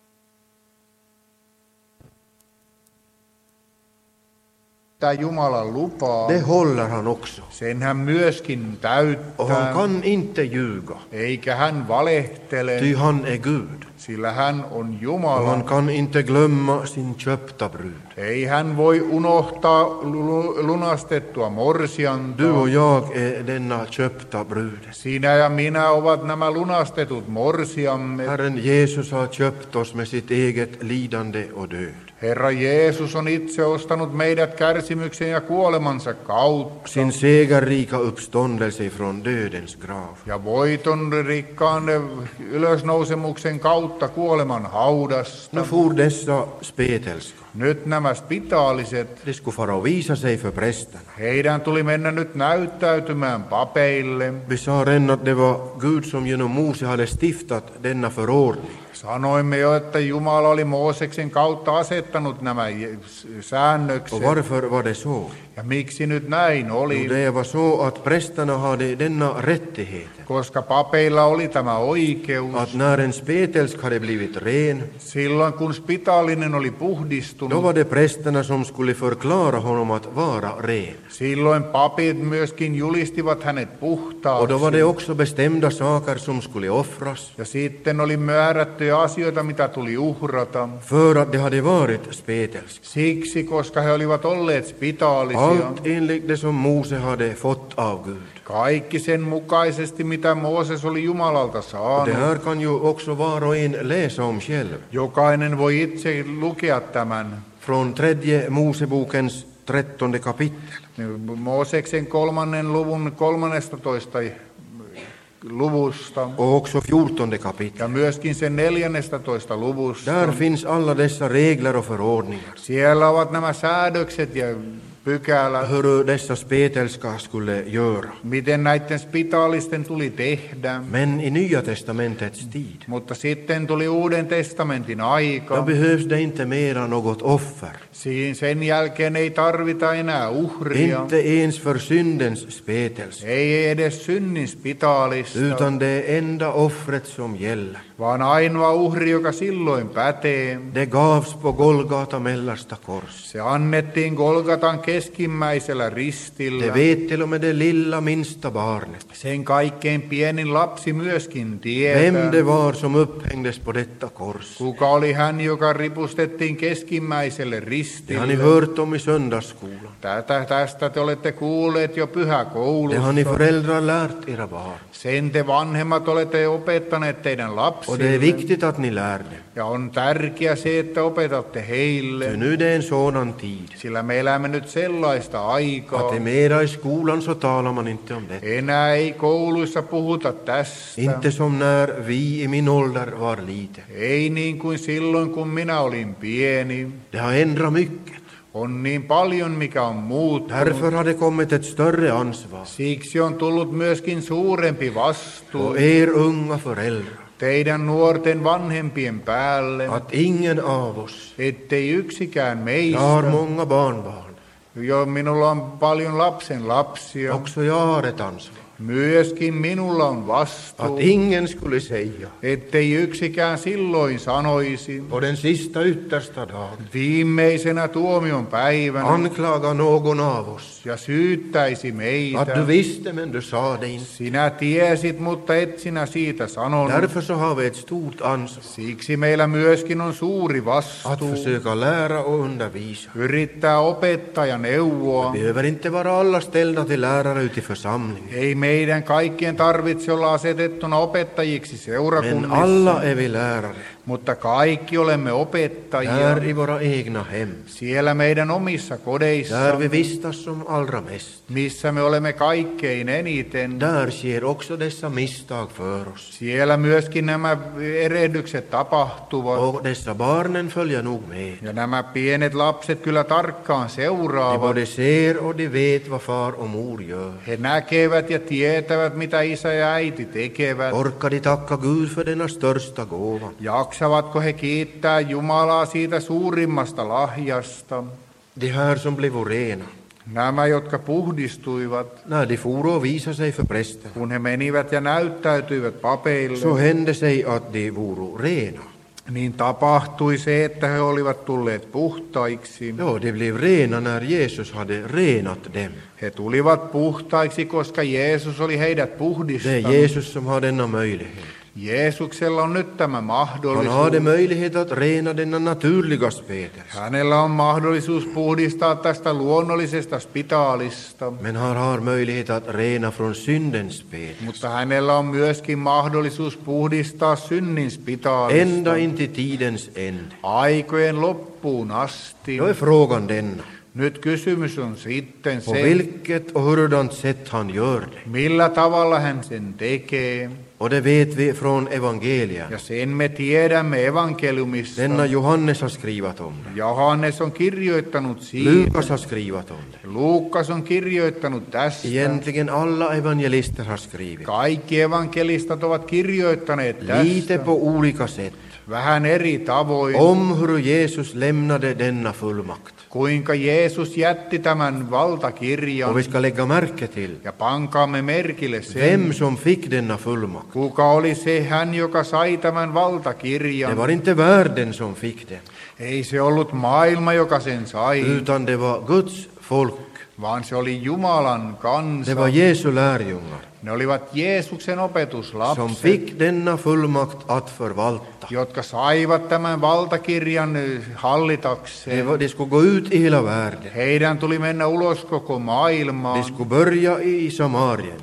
Tämä Jumalan lupaa, det håller han också. sen hän myöskin Och han täyttää, kan inte ljuga, eikä hän valehtele, ty han är Gud. sillä hän on Och Jumala. han kan inte glömma sin köpta brud. Ei hän voi unohtaa lunastettua Du morsianta. och jag är denna köpta brud. Sinä ja minä ovat nämä lunastetut morsiamme. Herren Jesus har köpt oss med sitt eget lidande och död. Herra Jeesus on itse ostanut meidät kärsimyksen ja kuolemansa kautta. Sin segerrika uppståndelse från dödens grav. Ja voiton rikkaan ylösnousemuksen kautta kuoleman haudasta. Nu for dessa spetälska. Nyt nämä spitaaliset, De skulle fara och visa sig för prästerna. heidän tuli mennä nyt näyttäytymään papeille. Vi sa redan att det var Gud som genom Mose hade stiftat denna förordning. Sanoimme jo, että Jumala oli Mooseksen kautta asettanut nämä Och säännökset. varför var det så? Ja miksi nyt näin Jo, oli? det var så att prästerna hade denna rättighet. Koska papeilla oli tämä oikeus. Att när en spetälsk hade blivit ren, Silloin kun spitaalinen oli då puhdistunut, var det prästerna som skulle förklara honom att vara ren. silloin papit myöskin julistivat hänet Och då var det puhtaaksi. också bestämda saker som skulle offras Ja sitten oli määrättyjä asioita, mitä tuli uhrata. för att det hade varit spetälsk. Siksi, koska he olivat olleet spitaalisia. Allt enligt det som Mose hade fått av Gud. Kaikki sen mukaisesti, mitä Mooses oli Jumalalta Och det saanut. här kan ju också var och en läsa om själv. Jokainen voi itse lukea tämän. Från 3 Mosebokens 13 kapitel. Mooseksen 3. luvun 13. luvusta. Och också 14 kapitel. Ja myöskin sen 14. luvusta. Där finns alla dessa regler och förordningar. Siellä ovat nämä säädökset ja pykälät, Hur dessa spetälska skulle göra. miten näiden spitaalisten tuli tehdä. Men i Nya testamentets tid, Mutta sitten tuli Uuden testamentin då aika. behövs det inte mera något offer. Sen jälkeen ei tarvita enää uhria. Inte ens för syndens spetälska. Ei edes synnin spitaalista, Utan det enda offret som gäller. vaan ainoa uhri, joka silloin pätee. Det gavs på Golgata mellersta kors. Se annettiin Golgatan keskimmäisellä Det ristillä. vet till och med det lilla minsta barnet. Sen kaikkein pienin lapsi myöskin Vem tietää. det var som upphängdes på detta kors. Kuka oli hän, joka ripustettiin keskimmäiselle Det ristille? har ni hört om i söndagsskolan. Tästä te olette kuulleet jo Det har ni pyhäkoulussa. föräldrar lärt era barn. Sen te vanhemmat olette opettaneet teidän Och det är lapsille. viktigt att ni lär dem. Ja on tärkeää se, että opetatte För heille. nu är det en sådan tid. Sillä me elämme nyt sellaista aikaa. Att mera i skolan så talar man inte om det. Enää ei kouluissa puhuta tästä. Inte som när vi i min ålder var liten. Ei niin kuin silloin, kun minä olin pieni. Det har ändrat mycket. On niin paljon, mikä on muuttunut. Därför har det kommit ett större ansvar Siksi on tullut myöskin suurempi vastuu på er unga föräldrar. teidän nuorten vanhempien päälle, att ingen av oss ettei yksikään har meistä, många barnbarn. jo minulla on paljon lapsen lapsia, Också jag har ett ansvar. myöskin minulla on vastuu, Att ingen skulle säga ettei yksikään silloin sanoisi, på den sista yttersta dagen viimeisenä tuomion päivänä, anklaga någon av oss. ja syyttäisi Att meitä. du visste men du sa det inte. Sinä tiesit, mutta et sinä siitä sanonut. Därför så har vi ett stort ansvar Siksi meillä myöskin on suuri att vastuu försöka lära och undervisa. yrittää opettaa ja neuvoa. Vi behöver inte vara alla ställda till lärare ute i församlingen. Ei meidän kaikkien tarvitse olla asetettuna opettajiksi Men seurakunnissa, alla är vi lärare. mutta kaikki olemme opettajia Där i våra egna hem. siellä meidän omissa kodeissa, Där vi vistas som allra mest. missä me olemme kaikkein eniten. Där sker också dessa misstag för oss. Siellä myöskin nämä erehdykset tapahtuvat. Och dessa barnen följer nog med. Ja nämä pienet lapset kyllä tarkkaan De seuraavat. både ser och de vet vad far och mor gör. He näkevät ja tietävät, mitä isä ja äiti tekevät. Orkar de tacka Gud för denna största gåva? Jaksavatko he kiittää Jumalaa siitä suurimmasta lahjasta? De här som blev rena, Nämä, jotka puhdistuivat, när de for och visade sig för prästen, kun he menivät ja näyttäytyivät så papeille, hände sig att de voro rena. niin tapahtui se, että he olivat tulleet puhtaiksi. Ja, de blev rena när Jesus hade renat dem. He tulivat puhtaiksi, koska Jeesus oli heidät Det är puhdistanut. Jesus som har denna möjlighet. Jeesuksella on nyt tämä Han mahdollisuus. hade möjlighet att rena denna naturliga spetels. Hänellä on mahdollisuus puhdistaa tästä luonnollisesta spitaalista, Men han har möjlighet att rena från syndens spetels. mutta hänellä on myöskin mahdollisuus puhdistaa synnin spitaalista Ända in till tidens ände. aikojen loppuun asti. Då är frågan denna. Nyt kysymys on sitten På se, vilket och hurdant sätt han gör det. millä tavalla hän sen tekee. Och det vet vi från evangelien. Ja sen me tiedämme evankeliumissa. Denna Johannes har skrivit om det. Johannes on kirjoittanut siitä. Lukas har skrivit om det. Luukas on kirjoittanut tästä. Egentligen alla evangelister har skrivit. Kaikki evankelistat ovat kirjoittaneet Lite tästä. på olika sätt. Vähän eri tavoin. Om hur Jesus lämnade denna fullmakt. Kuinka Jeesus jätti tämän valtakirjan. Och vi ska lägga märke till Ja pankaamme merkille sen. vem som fick denna fullmakt. Kuka oli se hän, joka sai tämän valtakirjan. Det var inte världen som fick den, Ei se ollut maailma, joka sen sai, utan det var Guds folk. vaan se oli Jumalan kansa. Det var Jesu lärjungar Ne olivat Jeesuksen som opetuslapset, fick denna fullmakt att förvalta. jotka saivat tämän valtakirjan hallitakseen. De skulle gå ut i hela världen. Heidän tuli mennä ulos koko De maailmaan, skulle börja i Samarien,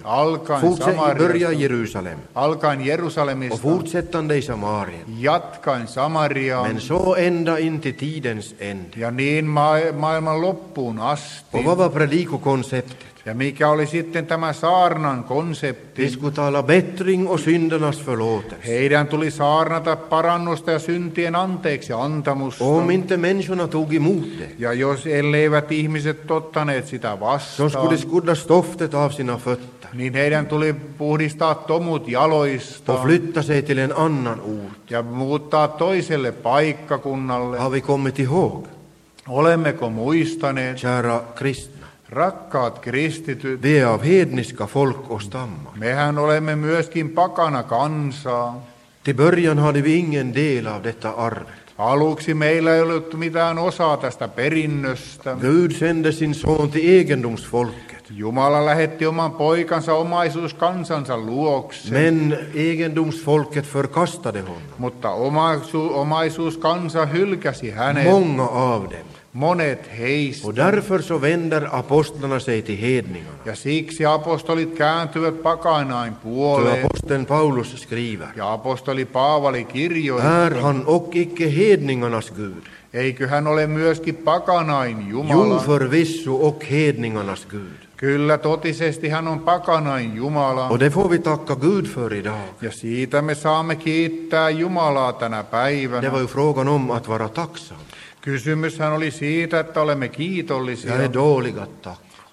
börja i Jerusalem alkaen och Jerusalemista, fortsättande i Samarien. jatkaen Samariaan Men så ända in till tidens ände. ja niin maailman loppuun asti. Och vad var predikokonceptet? Ja mikä oli sitten tämä saarnan De konsepti? skulle tala bättring och syndernas förlåtelse. Heidän tuli saarnata parannusta ja syntien anteeksi antamusta. Om inte människorna tog emot det, Ja jos elleivät ihmiset ottaneet sitä så vastaan, skulle de skudda stoftet av sina fötter niin heidän tuli puhdistaa tomut jaloista och flytta sig till en annan ort. ja muuttaa toiselle paikkakunnalle. Har vi kommit ihåg, Olemmeko muistaneet, kära kristna? rakkaat kristityt, Vi är av hedniska folk och stammar. mehän olemme myöskin pakana kansaa. Till början hade vi ingen del av detta arvet. Aluksi meillä ei ollut mitään osaa tästä perinnöstä. Gud sände sin son till egendomsfolket. Jumala lähetti oman poikansa omaisuuskansansa luokse, Men egendomsfolket förkastade honom. mutta omaisuuskansa hylkäsi hänet, Många av dem. monet heistä. Och därför så vänder apostlarna sig till hedningarna. Ja siksi apostolit kääntyvät pakanain Så puoleen. aposteln Paulus skriver: Ja apostoli Paavali Är kirjoittaa, han och icke hedningarnas Gud? eikö hän ole myöskin pakanain Jo, Jumala? förvisso och hedningarnas Gud. Kyllä totisesti hän on pakanain Jumala. Och det får vi tacka Gud för idag. Ja siitä me saamme kiittää Jumalaa tänä Det päivänä. var ju frågan om att vara tacksam. Kysymyshän oli siitä, että olemme Jag är kiitollisia. dålig att tacka.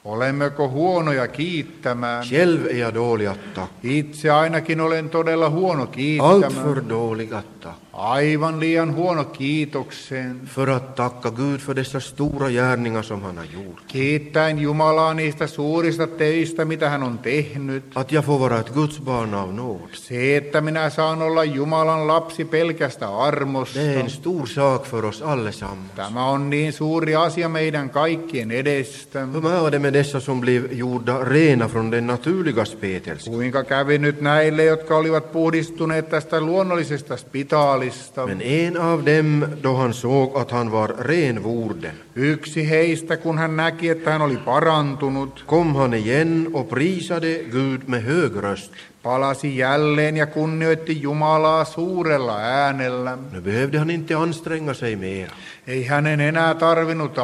Olemmeko huonoja kiittämään? Själv är jag dålig att tacka. Itse ainakin olen todella huono Allt kiittämään. för dålig att tacka. Aivan liian huono kiitokseen. För att tacka Gud för dessa stora gärningar som han har gjort. Kiittäen Jumalaa niistä suurista teistä, mitä hän on tehnyt. Att jag får vara ett Guds barn av nåd. Se, että minä saan olla Jumalan lapsi pelkästä armosta. Det är en stor sak för oss allesammans. Tämä on niin suuri asia meidän kaikkien edestä. Hur var det med dessa som blev gjorda rena från den naturliga spetälskan? Kuinka kävi nyt näille, jotka olivat puhdistuneet tästä luonnollisesta spitaalista? Men en av dem, då han såg att han var renvorden, Yksi heistä, kun hän näki, että hän oli parantunut, kom han igen och prisade Gud med hög röst. palasi jälleen ja kunnioitti Jumalaa suurella äänellä. Nu behövde han inte anstränga sig mer. Ei hänen enää tarvinnut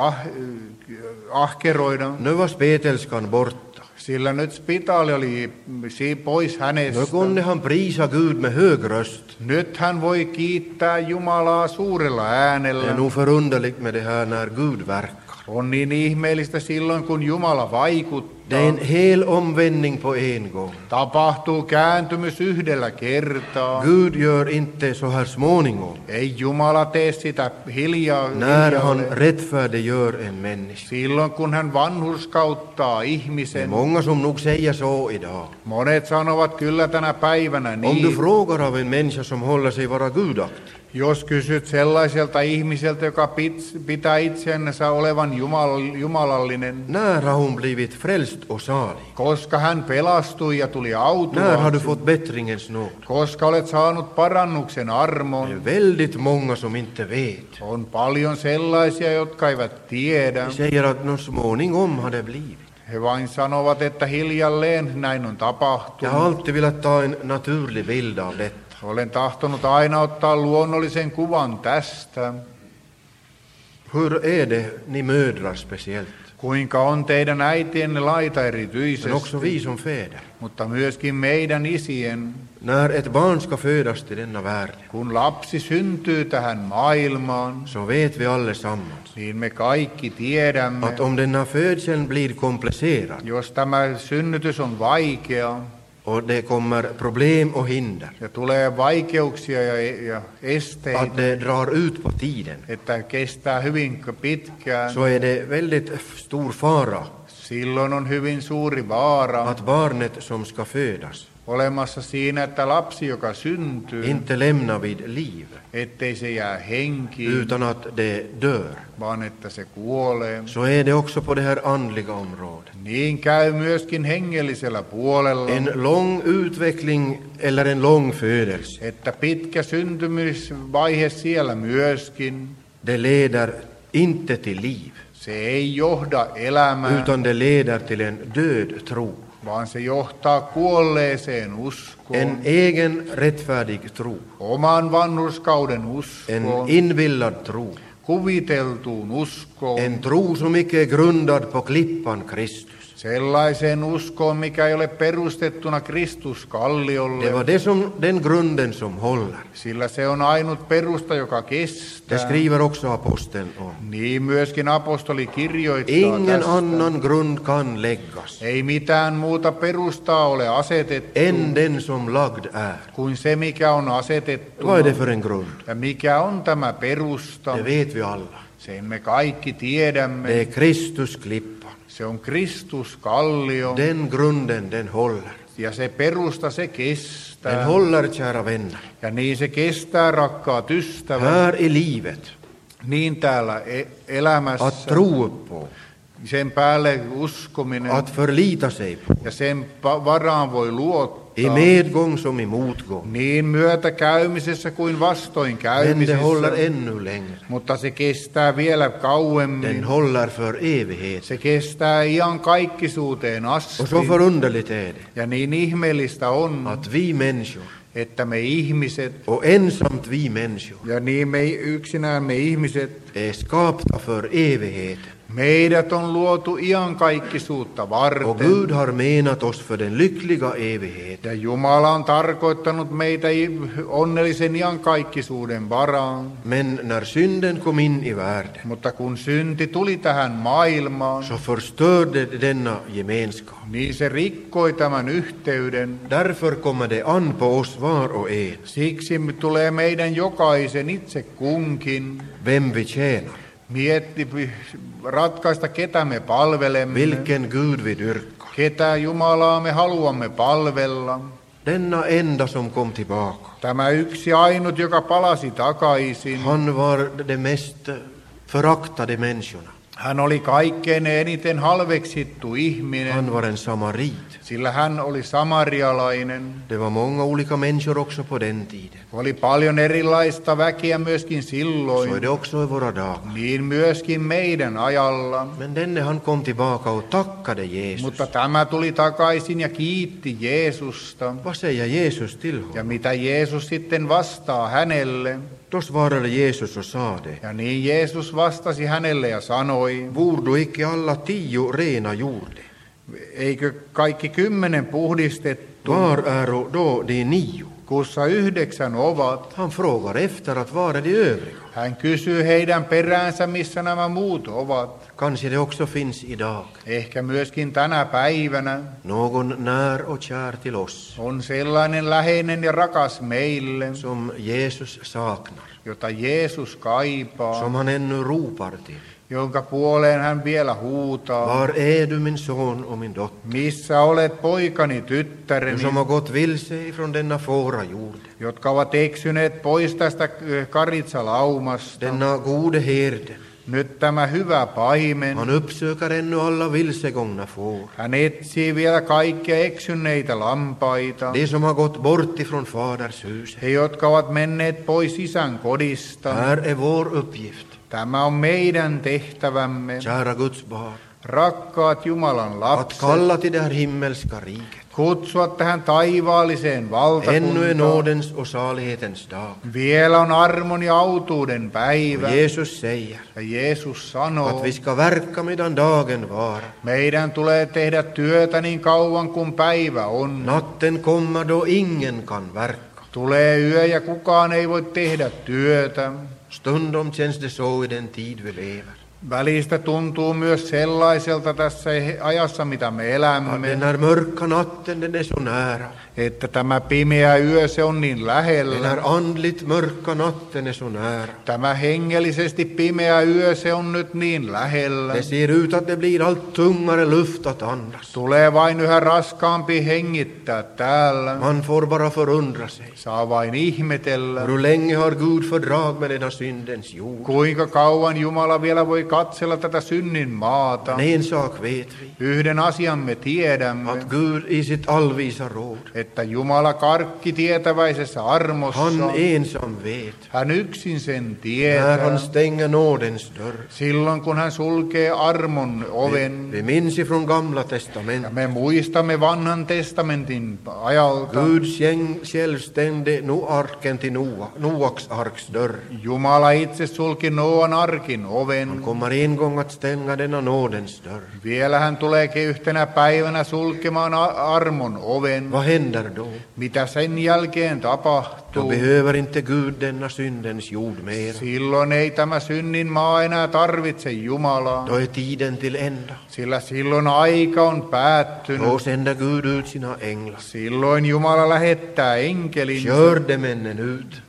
ahkeroida, Nu var spetälskan borta. sillä nyt spitaali oli pois Nu hänestä. kunde han prisa Gud med hög röst. Nyt hän voi kiittää Jumalaa suurella Det äänellä. är nog förunderligt med det här när Gud verkar. On niin ihmeellistä silloin, kun Jumala vaikuttaa. Det är en hel omvändning på en gång. Tapahtuu kääntymys yhdellä kertaa. Gud gör inte så här småningom, Ei Jumala tee sitä hiljaa. när han rättfärdiggör en människa. Silloin, kun hän vanhurskauttaa Det är ihmisen. många som nog säger så idag. Monet sanovat kyllä tänä päivänä Om du niin. frågar av en människa som håller sig vara gudaktig, Jos kysyt sellaiselta ihmiseltä, joka pitää itsensä olevan jumalallinen, när har hon blivit frälst och salig? koska hän pelastui ja tuli När har du autuaaksi, fått bättringens nåd? koska olet saanut parannuksen Det armon. är väldigt många som inte vet. On paljon sellaisia, jotka eivät tiedä. De säger att nå småningom har det blivit. He vain sanovat, että hiljalleen näin on Jag har tapahtunut. alltid velat ta en naturlig bild av detta. Olen tahtonut aina ottaa luonnollisen kuvan tästä. Hur är det, ni mödrar speciellt, Kuinka on teidän äitienne laita men erityisesti, också vi som fäder? mutta myöskin meidän isien. När ett barn ska födas till denna värld, Kun lapsi syntyy tähän maailmaan, så vet vi allesammans niin me kaikki tiedämme, att om denna födseln blir komplicerad jos tämä synnytys on vaikea och det kommer problem och hinder, ja tulee vaikeuksia ja esteitä, att det drar ut på tiden, että kestää hyvin pitkään, så är det väldigt stor fara silloin on hyvin suuri vaara att barnet som ska födas olemassa siinä, että lapsi, joka syntyy, inte lämnar vid liv, ettei se jää henkiin, utan att det dör. vaan että se kuolee. Så är det också på det här andliga området. Niin käy myöskin hengellisellä puolella, En lång utveckling eller en lång födelse, että pitkä syntymisvaihe siellä myöskin, det leder inte till liv, se ei johda elämään, utan det leder till en död tro. vaan se johtaa kuolleeseen uskoon, En egen rättfärdig tro, oman vanhurskauden en uskoon, inbillad tro, kuviteltuun uskoon, en tro som icke är grundad på klippan Kristus. sellaiseen uskoon, mikä ei ole perustettuna Det Kristuskalliolle, var den grunden som håller. sillä se on ainut perusta, joka Det kestää. skriver också aposteln om. Niin myöskin apostoli kirjoittaa Ingen tästä. annan grund kan läggas Ei mitään muuta perustaa ole asetettu än den som lagd är. kuin se, mikä on asetettu. Vad är det för en grund? Ja mikä on tämä perusta? Det vet vi alla. Sen me kaikki tiedämme. Det är Kristus klippan. Se on Kristuskallio. Den grunden, den håller. Ja se perusta, se Den kestää. håller, kära vänner. Ja niin se kestää, rakkaat ystävät. Här i livet, Niin täällä att elämässä. tro på, Sen päälle uskominen. att förlita sig på, Ja sen varaan voi luottaa. i medgång som i motgång. Niin myötä käymisessä kuin vastoin Men det käymisessä. håller ännu längre. Mutta se kestää vielä kauemmin. Den håller för evighet. Se kestää iankaikkisuuteen asti. Och så förunderligt är det Ja niin ihmeellistä on, att vi människor, että me ihmiset, och ensamt vi människor, ja niin me yksinään me ihmiset, är skapta för evigheten. Meidät on luotu iankaikkisuutta och varten. Gud har menat oss för den lyckliga evigheten. Ja Jumala on tarkoittanut meitä onnellisen iankaikkisuuden varaan. Men när synden kom in i världen Mutta kun synti tuli tähän maailmaan, så förstörde denna gemenskap. niin se rikkoi tämän yhteyden. Därför kommer det an på oss var och en, Siksi tulee meidän jokaisen itse kunkin vem vi tjänar, ratkaista, ketä me palvelemme, vilken Gud vi dyrkar. ketä Jumalaa me haluamme palvella. Denna enda som kom tillbaka, Tämä yksi ainut, joka palasi takaisin, han var de mest föraktade människorna. hän oli kaikkein eniten halveksittu ihminen, Han var en samarit. sillä hän oli samarialainen. Det var många olika människor också på den tiden. Oli paljon erilaista väkeä myöskin Så är silloin, det också i våra dagar. niin myöskin meidän ajalla. Men denne han kom tillbaka och tackade Jesus. Mutta tämä tuli takaisin ja kiitti Jeesusta. Vad säger Jesus till Ja honom? mitä Jeesus sitten vastaa hänelle? Då svarade Jesus och sade: Ja niin Jeesus vastasi hänelle ja sanoi, Borde icke alla 10 rena jorde? eikö kaikki 10 puhdistettu, Var är då de 9? kussa 9 ovat? Han frågar efter att vara de övriga. Hän kysyy heidän peräänsä, missä nämä muut ovat. Kanske det också finns idag Ehkä myöskin tänä päivänä någon när och kär till oss on sellainen läheinen ja rakas meille, som Jesus saknar, jota Jeesus kaipaa, som han ännu ropar till. jonka puoleen hän vielä huutaa. Var är du min son och min dotter? Missä olet poikani, Du tyttäreni, som har gått vilse ifrån denna fårajord, jotka ovat eksyneet pois tästä karitsalaumasta. denna gode herde. Nyt tämä hyvä paimen, Han uppsöker ännu alla vilsegångna får. hän etsii vielä kaikkia eksyneitä lampaita. De som har gått bort ifrån faders hus. He, jotka ovat menneet pois isän kodista. Här är vår uppgift, Tämä on meidän tehtävämme, kära Guds barn, rakkaat Jumalan att lapset, kalla till det här himmelska riket. kutsua tähän taivaalliseen Ännu är valtakuntaan. nådens och salighetens dag. Vielä on armon ja autuuden päivä. Och Jesus säger Ja Jeesus att sanoo, vi ska verka medan dagen varar. meidän tulee tehdä työtä niin kauan kuin päivä on. Natten kommer då ingen kan verka. Tulee yö ja kukaan ei voi tehdä työtä. Stundom känns det så i den tid vi lever. Välistä tuntuu myös sellaiselta tässä ajassa, mitä me Att elämme, den här mörka natten, den är så nära. että tämä pimeä yö, se on niin Den lähellä. här andligt mörka natten är så nära. Tämä hengellisesti pimeä yö, se on nyt niin lähellä. Det ser ut att det blir allt tungare luft att andas. Tulee vain yhä raskaampi hengittää täällä. Man får bara förundra sig. Saa vain ihmetellä, Hur länge har Gud fördrag med denna syndens jord? kuinka kauan Jumala vielä voi katsella tätä synnin maata. En sak vet vi, Yhden asian me tiedämme, att Gud i sitt allvisa råd, että Jumala karkki tietäväisessä armossa, han ensam vet, hän yksin sen när tietää. han stänger nådens dörr. Silloin kun hän sulkee armon oven, Vi minns ifrån Gamla ja testamentet. me muistamme vanhan testamentin ajalta, Gud själv stängde arken till Noaks arks dörr. Jumala itse sulki Noan arkin oven. Han kommer en gång att stänga denna nådens dörr. Vielä hän tuleekin yhtenä päivänä sulkemaan armon oven. Vad händer då? Mitä sen jälkeen Då tapahtuu? behöver inte Gud denna syndens jord mer. Silloin ei tämä synnin maa enää tarvitse Jumalaa, Då är tiden till ända. sillä silloin aika on päättynyt. Då sänder Gud ut sina änglar. Silloin Jumala lähettää enkelinsä, Skördemännen ut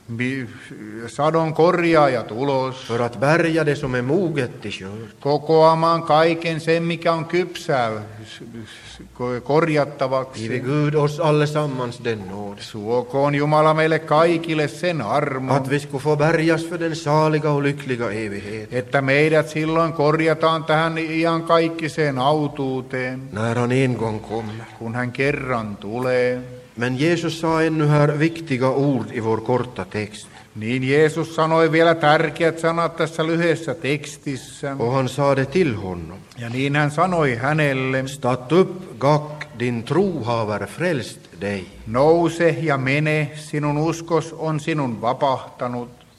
sadon korjaajat ulos, för att bärga det som är moget till skörd. kokoamaan kaiken sen, mikä on kypsää korjattavaksi. Give Gud oss allesammans den nåd. Suokoon Jumala meille kaikille sen armon, Att vi ska få bärgas för den saliga och lyckliga evigheten. että meidät silloin korjataan tähän iankaikkiseen autuuteen, När han en gång kommer. kun hän kerran tulee. Men Jesus sa ännu här viktiga ord i vår korta text. Niin Jeesus sanoi vielä tärkeät sanat tässä lyhyessä tekstissä. Och han sa det till honom. Ja niin hän sanoi hänelle, Stat upp, gack, din tro haver frälst dig. nouse ja mene, sinun uskos on sinun vapahtanut.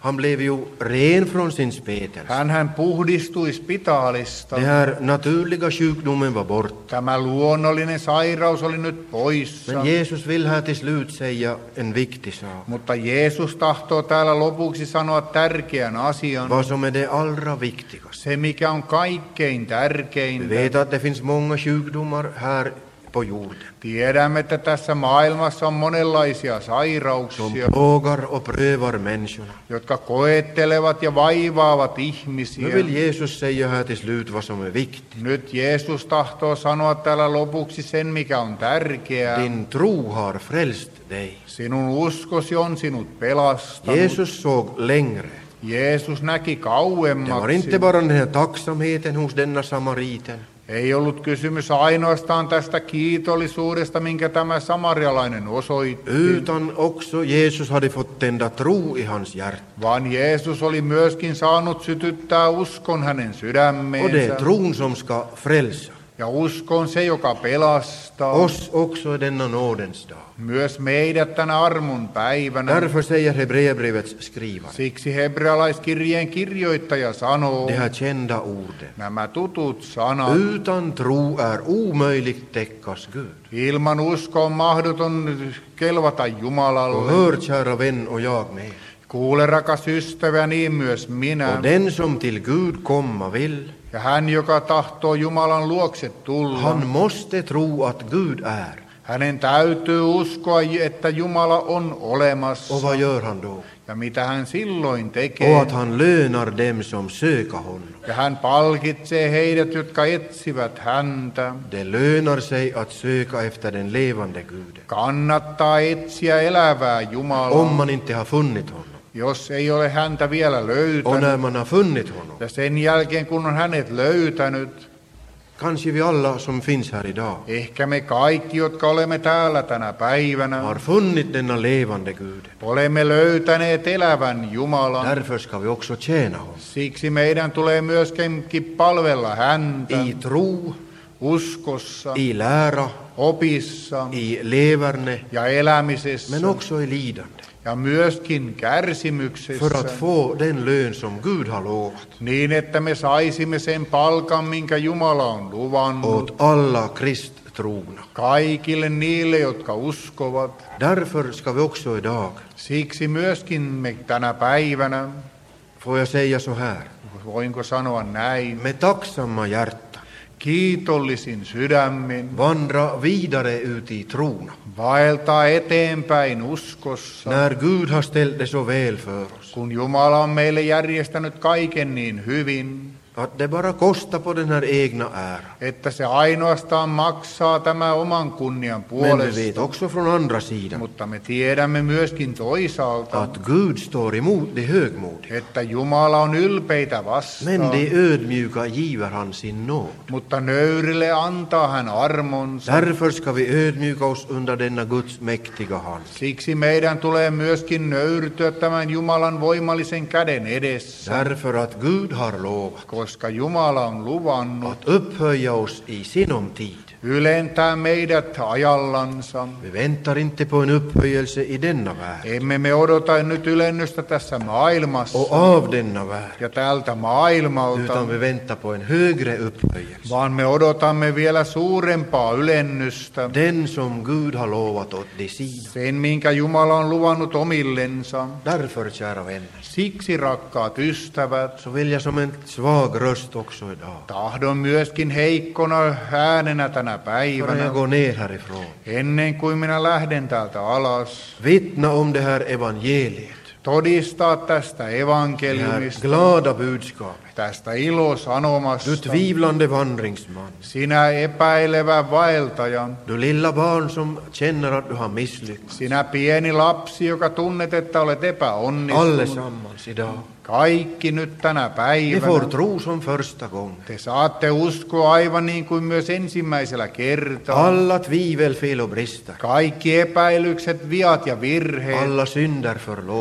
Han blev ju ren från sin spetelse. Hän puhdistui spitaalista. Den här naturliga sjukdomen var borta. Tämä luonnollinen sairaus oli nyt poissa. Men Jesus vill här till slut säga en viktig sak. Mutta Jeesus tahtoo täällä lopuksi sanoa tärkeän asian. Vad som är det allra viktigaste. Se, mikä on kaikkein Vi tärkeintä. vet att det finns många sjukdomar här på jorden. Tiedämme, että tässä maailmassa on monenlaisia Som sairauksia, plågar och prövar människorna. jotka koettelevat ja vaivaavat Nu ihmisiä. vill Jesus säga här till slut vad som är viktigt. Nyt Jeesus tahtoo sanoa täällä lopuksi sen, mikä on tärkeää. Din tro har frälst dig. Sinun uskosi on sinut pelastanut. Jesus såg längre. Jeesus näki Det var kauemmaksi. inte bara den här tacksamheten hos denna samariten. Ei ollut kysymys ainoastaan tästä kiitollisuudesta, minkä tämä samarialainen osoitti, Utan också Jesus hade fått tända tro i hans hjärta. vaan Jeesus oli myöskin saanut sytyttää uskon hänen Och det sydämeensä. är tron som ska frälsa Ja usko on se, joka pelastaa oss också i denna nådens dag. myös meidät tänä armon päivänä. Därför säger Hebreerbrevets skrivare Siksi hebrealaiskirjeen kirjoittaja sanoo de här kända orden. nämä tutut sanat. Utan tro är omöjligt täckas Gud. Ilman uskoa on mahdoton kelvata Och Jumalalle. hör kära vän och jag med. Kuule, rakas ystävä, niin myös minä. Och den som till Gud komma vill, Ja hän, joka tahtoo Jumalan luokse tulla, han måste tro att Gud är. hänen täytyy uskoa, että Jumala on Och olemassa. vad gör han då? Ja mitä hän silloin Och tekee? att han lönar dem som söker honom. Ja hän palkitsee heidät, jotka etsivät häntä. Det lönar sig att söka efter den levande Guden. Kannattaa etsiä elävää Om Jumalaa, man inte har funnit honom. jos ei ole häntä vielä Och löytänyt. när man har funnit honom, Ja sen jälkeen, kun on hänet löytänyt, kanske vi alla som finns här idag ehkä me kaikki, jotka olemme täällä tänä päivänä, har funnit denna levande Gud. olemme löytäneet elävän Jumalan. Därför ska vi också tjäna honom. Siksi meidän tulee myöskin palvella häntä I tro, uskossa, i lära, opissa i leverne, ja elämisessä men också i lidande. ja myöskin kärsimyksessä, För att få den lön som Gud har lovat niin että me saisimme sen palkan, minkä Jumala on luvannut åt alla kristtrogna. kaikille niille, jotka uskovat. Därför ska vi också idag, Siksi myöskin me tänä päivänä, får jag säga så här, voinko sanoa näin, med tacksamma hjärtan kiitollisin sydämin vandra vidare ut i trona. vaeltaa eteenpäin uskossa, När Gud har ställt det så väl för oss kun Jumala on meille järjestänyt kaiken niin hyvin, att det bara kostar på den här egna äran. että se ainoastaan maksaa tämä oman kunnian Men vi vet puolesta. också från andra sidan Mutta me tiedämme myöskin toisaalta, att Gud står emot de högmodiga. että Jumala on ylpeitä Men vastaan, de ödmjuka giver han sin nåd. mutta nöyrille antaa hän armonsa. Därför ska vi ödmjuka oss under denna Guds mäktiga hand. Siksi meidän tulee myöskin nöyrtyä tämän Jumalan voimallisen käden edessä, Därför att Gud har lovat koska Jumala on luvannut att upphöja oss i sinom tid. ylentää meidät ajallansa. Vi väntar inte på en upphöjelse i denna värld Emme me odota nyt ylennystä tässä maailmassa och av denna värld, ja tältä maailmalta, utan vi väntar på en högre upphöjelse. vaan me odotamme vielä suurempaa ylennystä, Den som Gud har lovat åt de sina. sen minkä Jumala on luvannut omillensa. Därför, kära vänner, Siksi, rakkaat ystävät, så vill jag som en svag röst också idag, tahdon myöskin heikkona äänenä tänä före päivänä, jag går ner härifrån, ennen kuin minä lähden täältä alas, vittna om det här evangeliet, todistaa tästä det här evankeliumista, glada budskapet. tästä ilosanomasta. Du tvivlande vandringsman, Sinä epäilevä vaeltaja, du lilla barn som känner att du har misslyckats. sinä pieni lapsi, joka tunnet, että olet epäonnistunut. Allesammans idag. Kaikki nyt tänä Ni päivänä. får tro som första gången. Te saatte uskoa aivan niin kuin myös ensimmäisellä kertaa. Alla tvivel, fel och brister. Kaikki epäilykset, viat ja virheet, Alla synder förlåtna.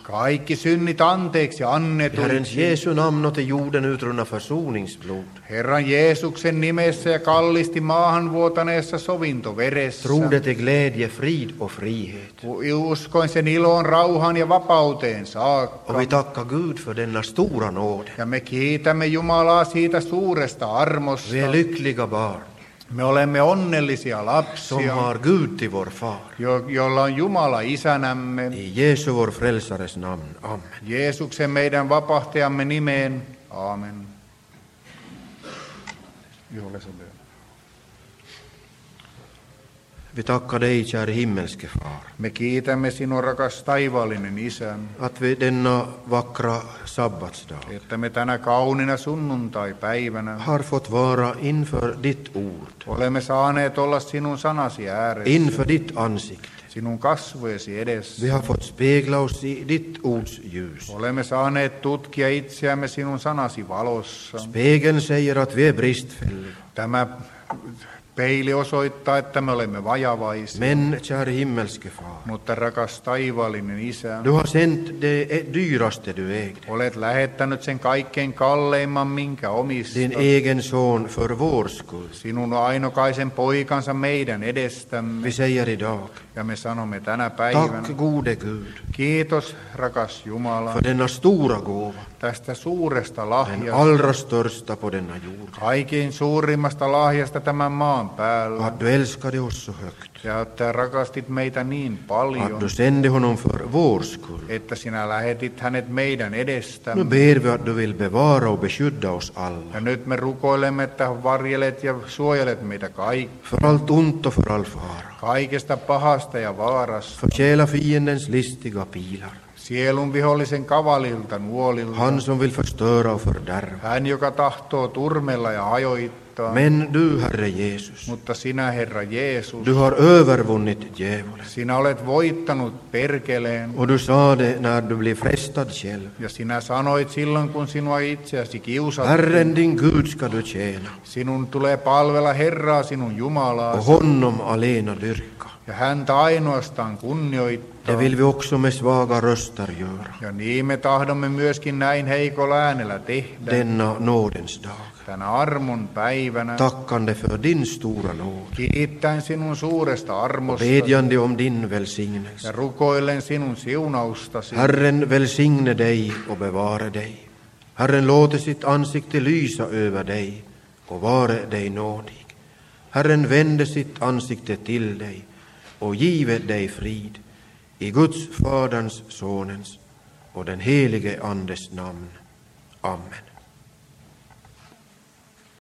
Kaikki synnit anteeksi I Herrens annetuiksi. Jesu namn och till jorden utrunna försoningsblod. Herran Jeesuksen nimessä ja kallisti maahan vuotaneessa sovintoveressä. Tror till glädje, frid och frihet. Uskoin sen iloon, rauhaan ja vapauteen saakka. Och vi tackar Gud för denna stora nåd. Ja me kiitämme Jumalaa siitä suuresta armosta. Vi är lyckliga barn Me olemme onnellisia som lapsia, har Gud till vår far. jolla on Jumala isänämme. I Jesu vår frälsares namn. Amen. Jeesuksen meidän vapahtajamme nimeen. Aamen. Vi tackar dig, käre himmelske far, Me kiitämme sinua, rakas taivaallinen Isä, att vi denna vackra sabbatsdag että me tänä kaunina sunnuntaipäivänä har fått vara inför ditt ord, olemme saaneet olla sinun sanasi ääressä, inför ditt ansikte. sinun kasvojesi Vi edessä. har fått spegla oss i ditt ords ljus. Olemme saaneet tutkia itseämme sinun sanasi valossa. Spegeln säger att vi är bristfälliga. Tämä peili osoittaa, että me olemme vajavaisia. Men, käre himmelske far, Mutta rakas taivaallinen Isä, du har sänt det dyraste du ägde, olet lähettänyt sen kaikkein kalleimman, minkä omistat. din egen son för vår skull. Sinun ainokaisen poikansa meidän edestämme. Vi säger idag, Ja me sanomme tänä päivänä, tack gode Gud kiitos rakas Jumala för denna stora gåva, tästä suuresta den lahjasta, allra största på denna jord. kaikkein suurimmasta lahjasta tämän maan päällä. Att du älskade oss så högt, Ja että rakastit meitä niin att paljon, du sände honom för vår skull. että sinä lähetit hänet meidän Nu edestämme. ber vi att du vill bevara och beskydda oss alla, Ja nyt me rukoilemme, että varjelet ja suojelet meitä kaikki, för allt ont och för all fara, kaikesta pahasta ja vaarasta, för stjäla fiendens listiga pilar, sielun vihollisen kavalilta nuolilta, han som vill förstöra och fördärva. hän joka tahtoo turmella ja hajoittaa. Men du, Herre Jesus, Mutta sinä, Herra Jeesus, du har övervunnit djävulen. sinä olet voittanut perkeleen. Och du sa det när du blev frestad själv. Ja sinä sanoit silloin, kun sinua itseäsi kiusattiin, Herren din Gud ska du tjäna, sinun tulee palvella Herraa sinun och Jumalaasi, honom alena dyrka. ja häntä ainoastaan kunnioittaa. Det vill vi också med svaga röster göra, Ja niin me tahdomme myöskin näin heikolla äänellä tehdä denna nådens dag. tänä armon päivänä, Tackande för din stora nåd, kiittäen sinun suuresta armosta bedjande om din välsignelse. ja rukoillen sinun siunaustasi. Herren välsigne dig och bevare dig. Herren låte sitt ansikte lysa över dig och vare dig nådig. Herren vände sitt ansikte till dig och give dig frid. I Guds, Faderns, Sonens och den helige Andes namn. Amen.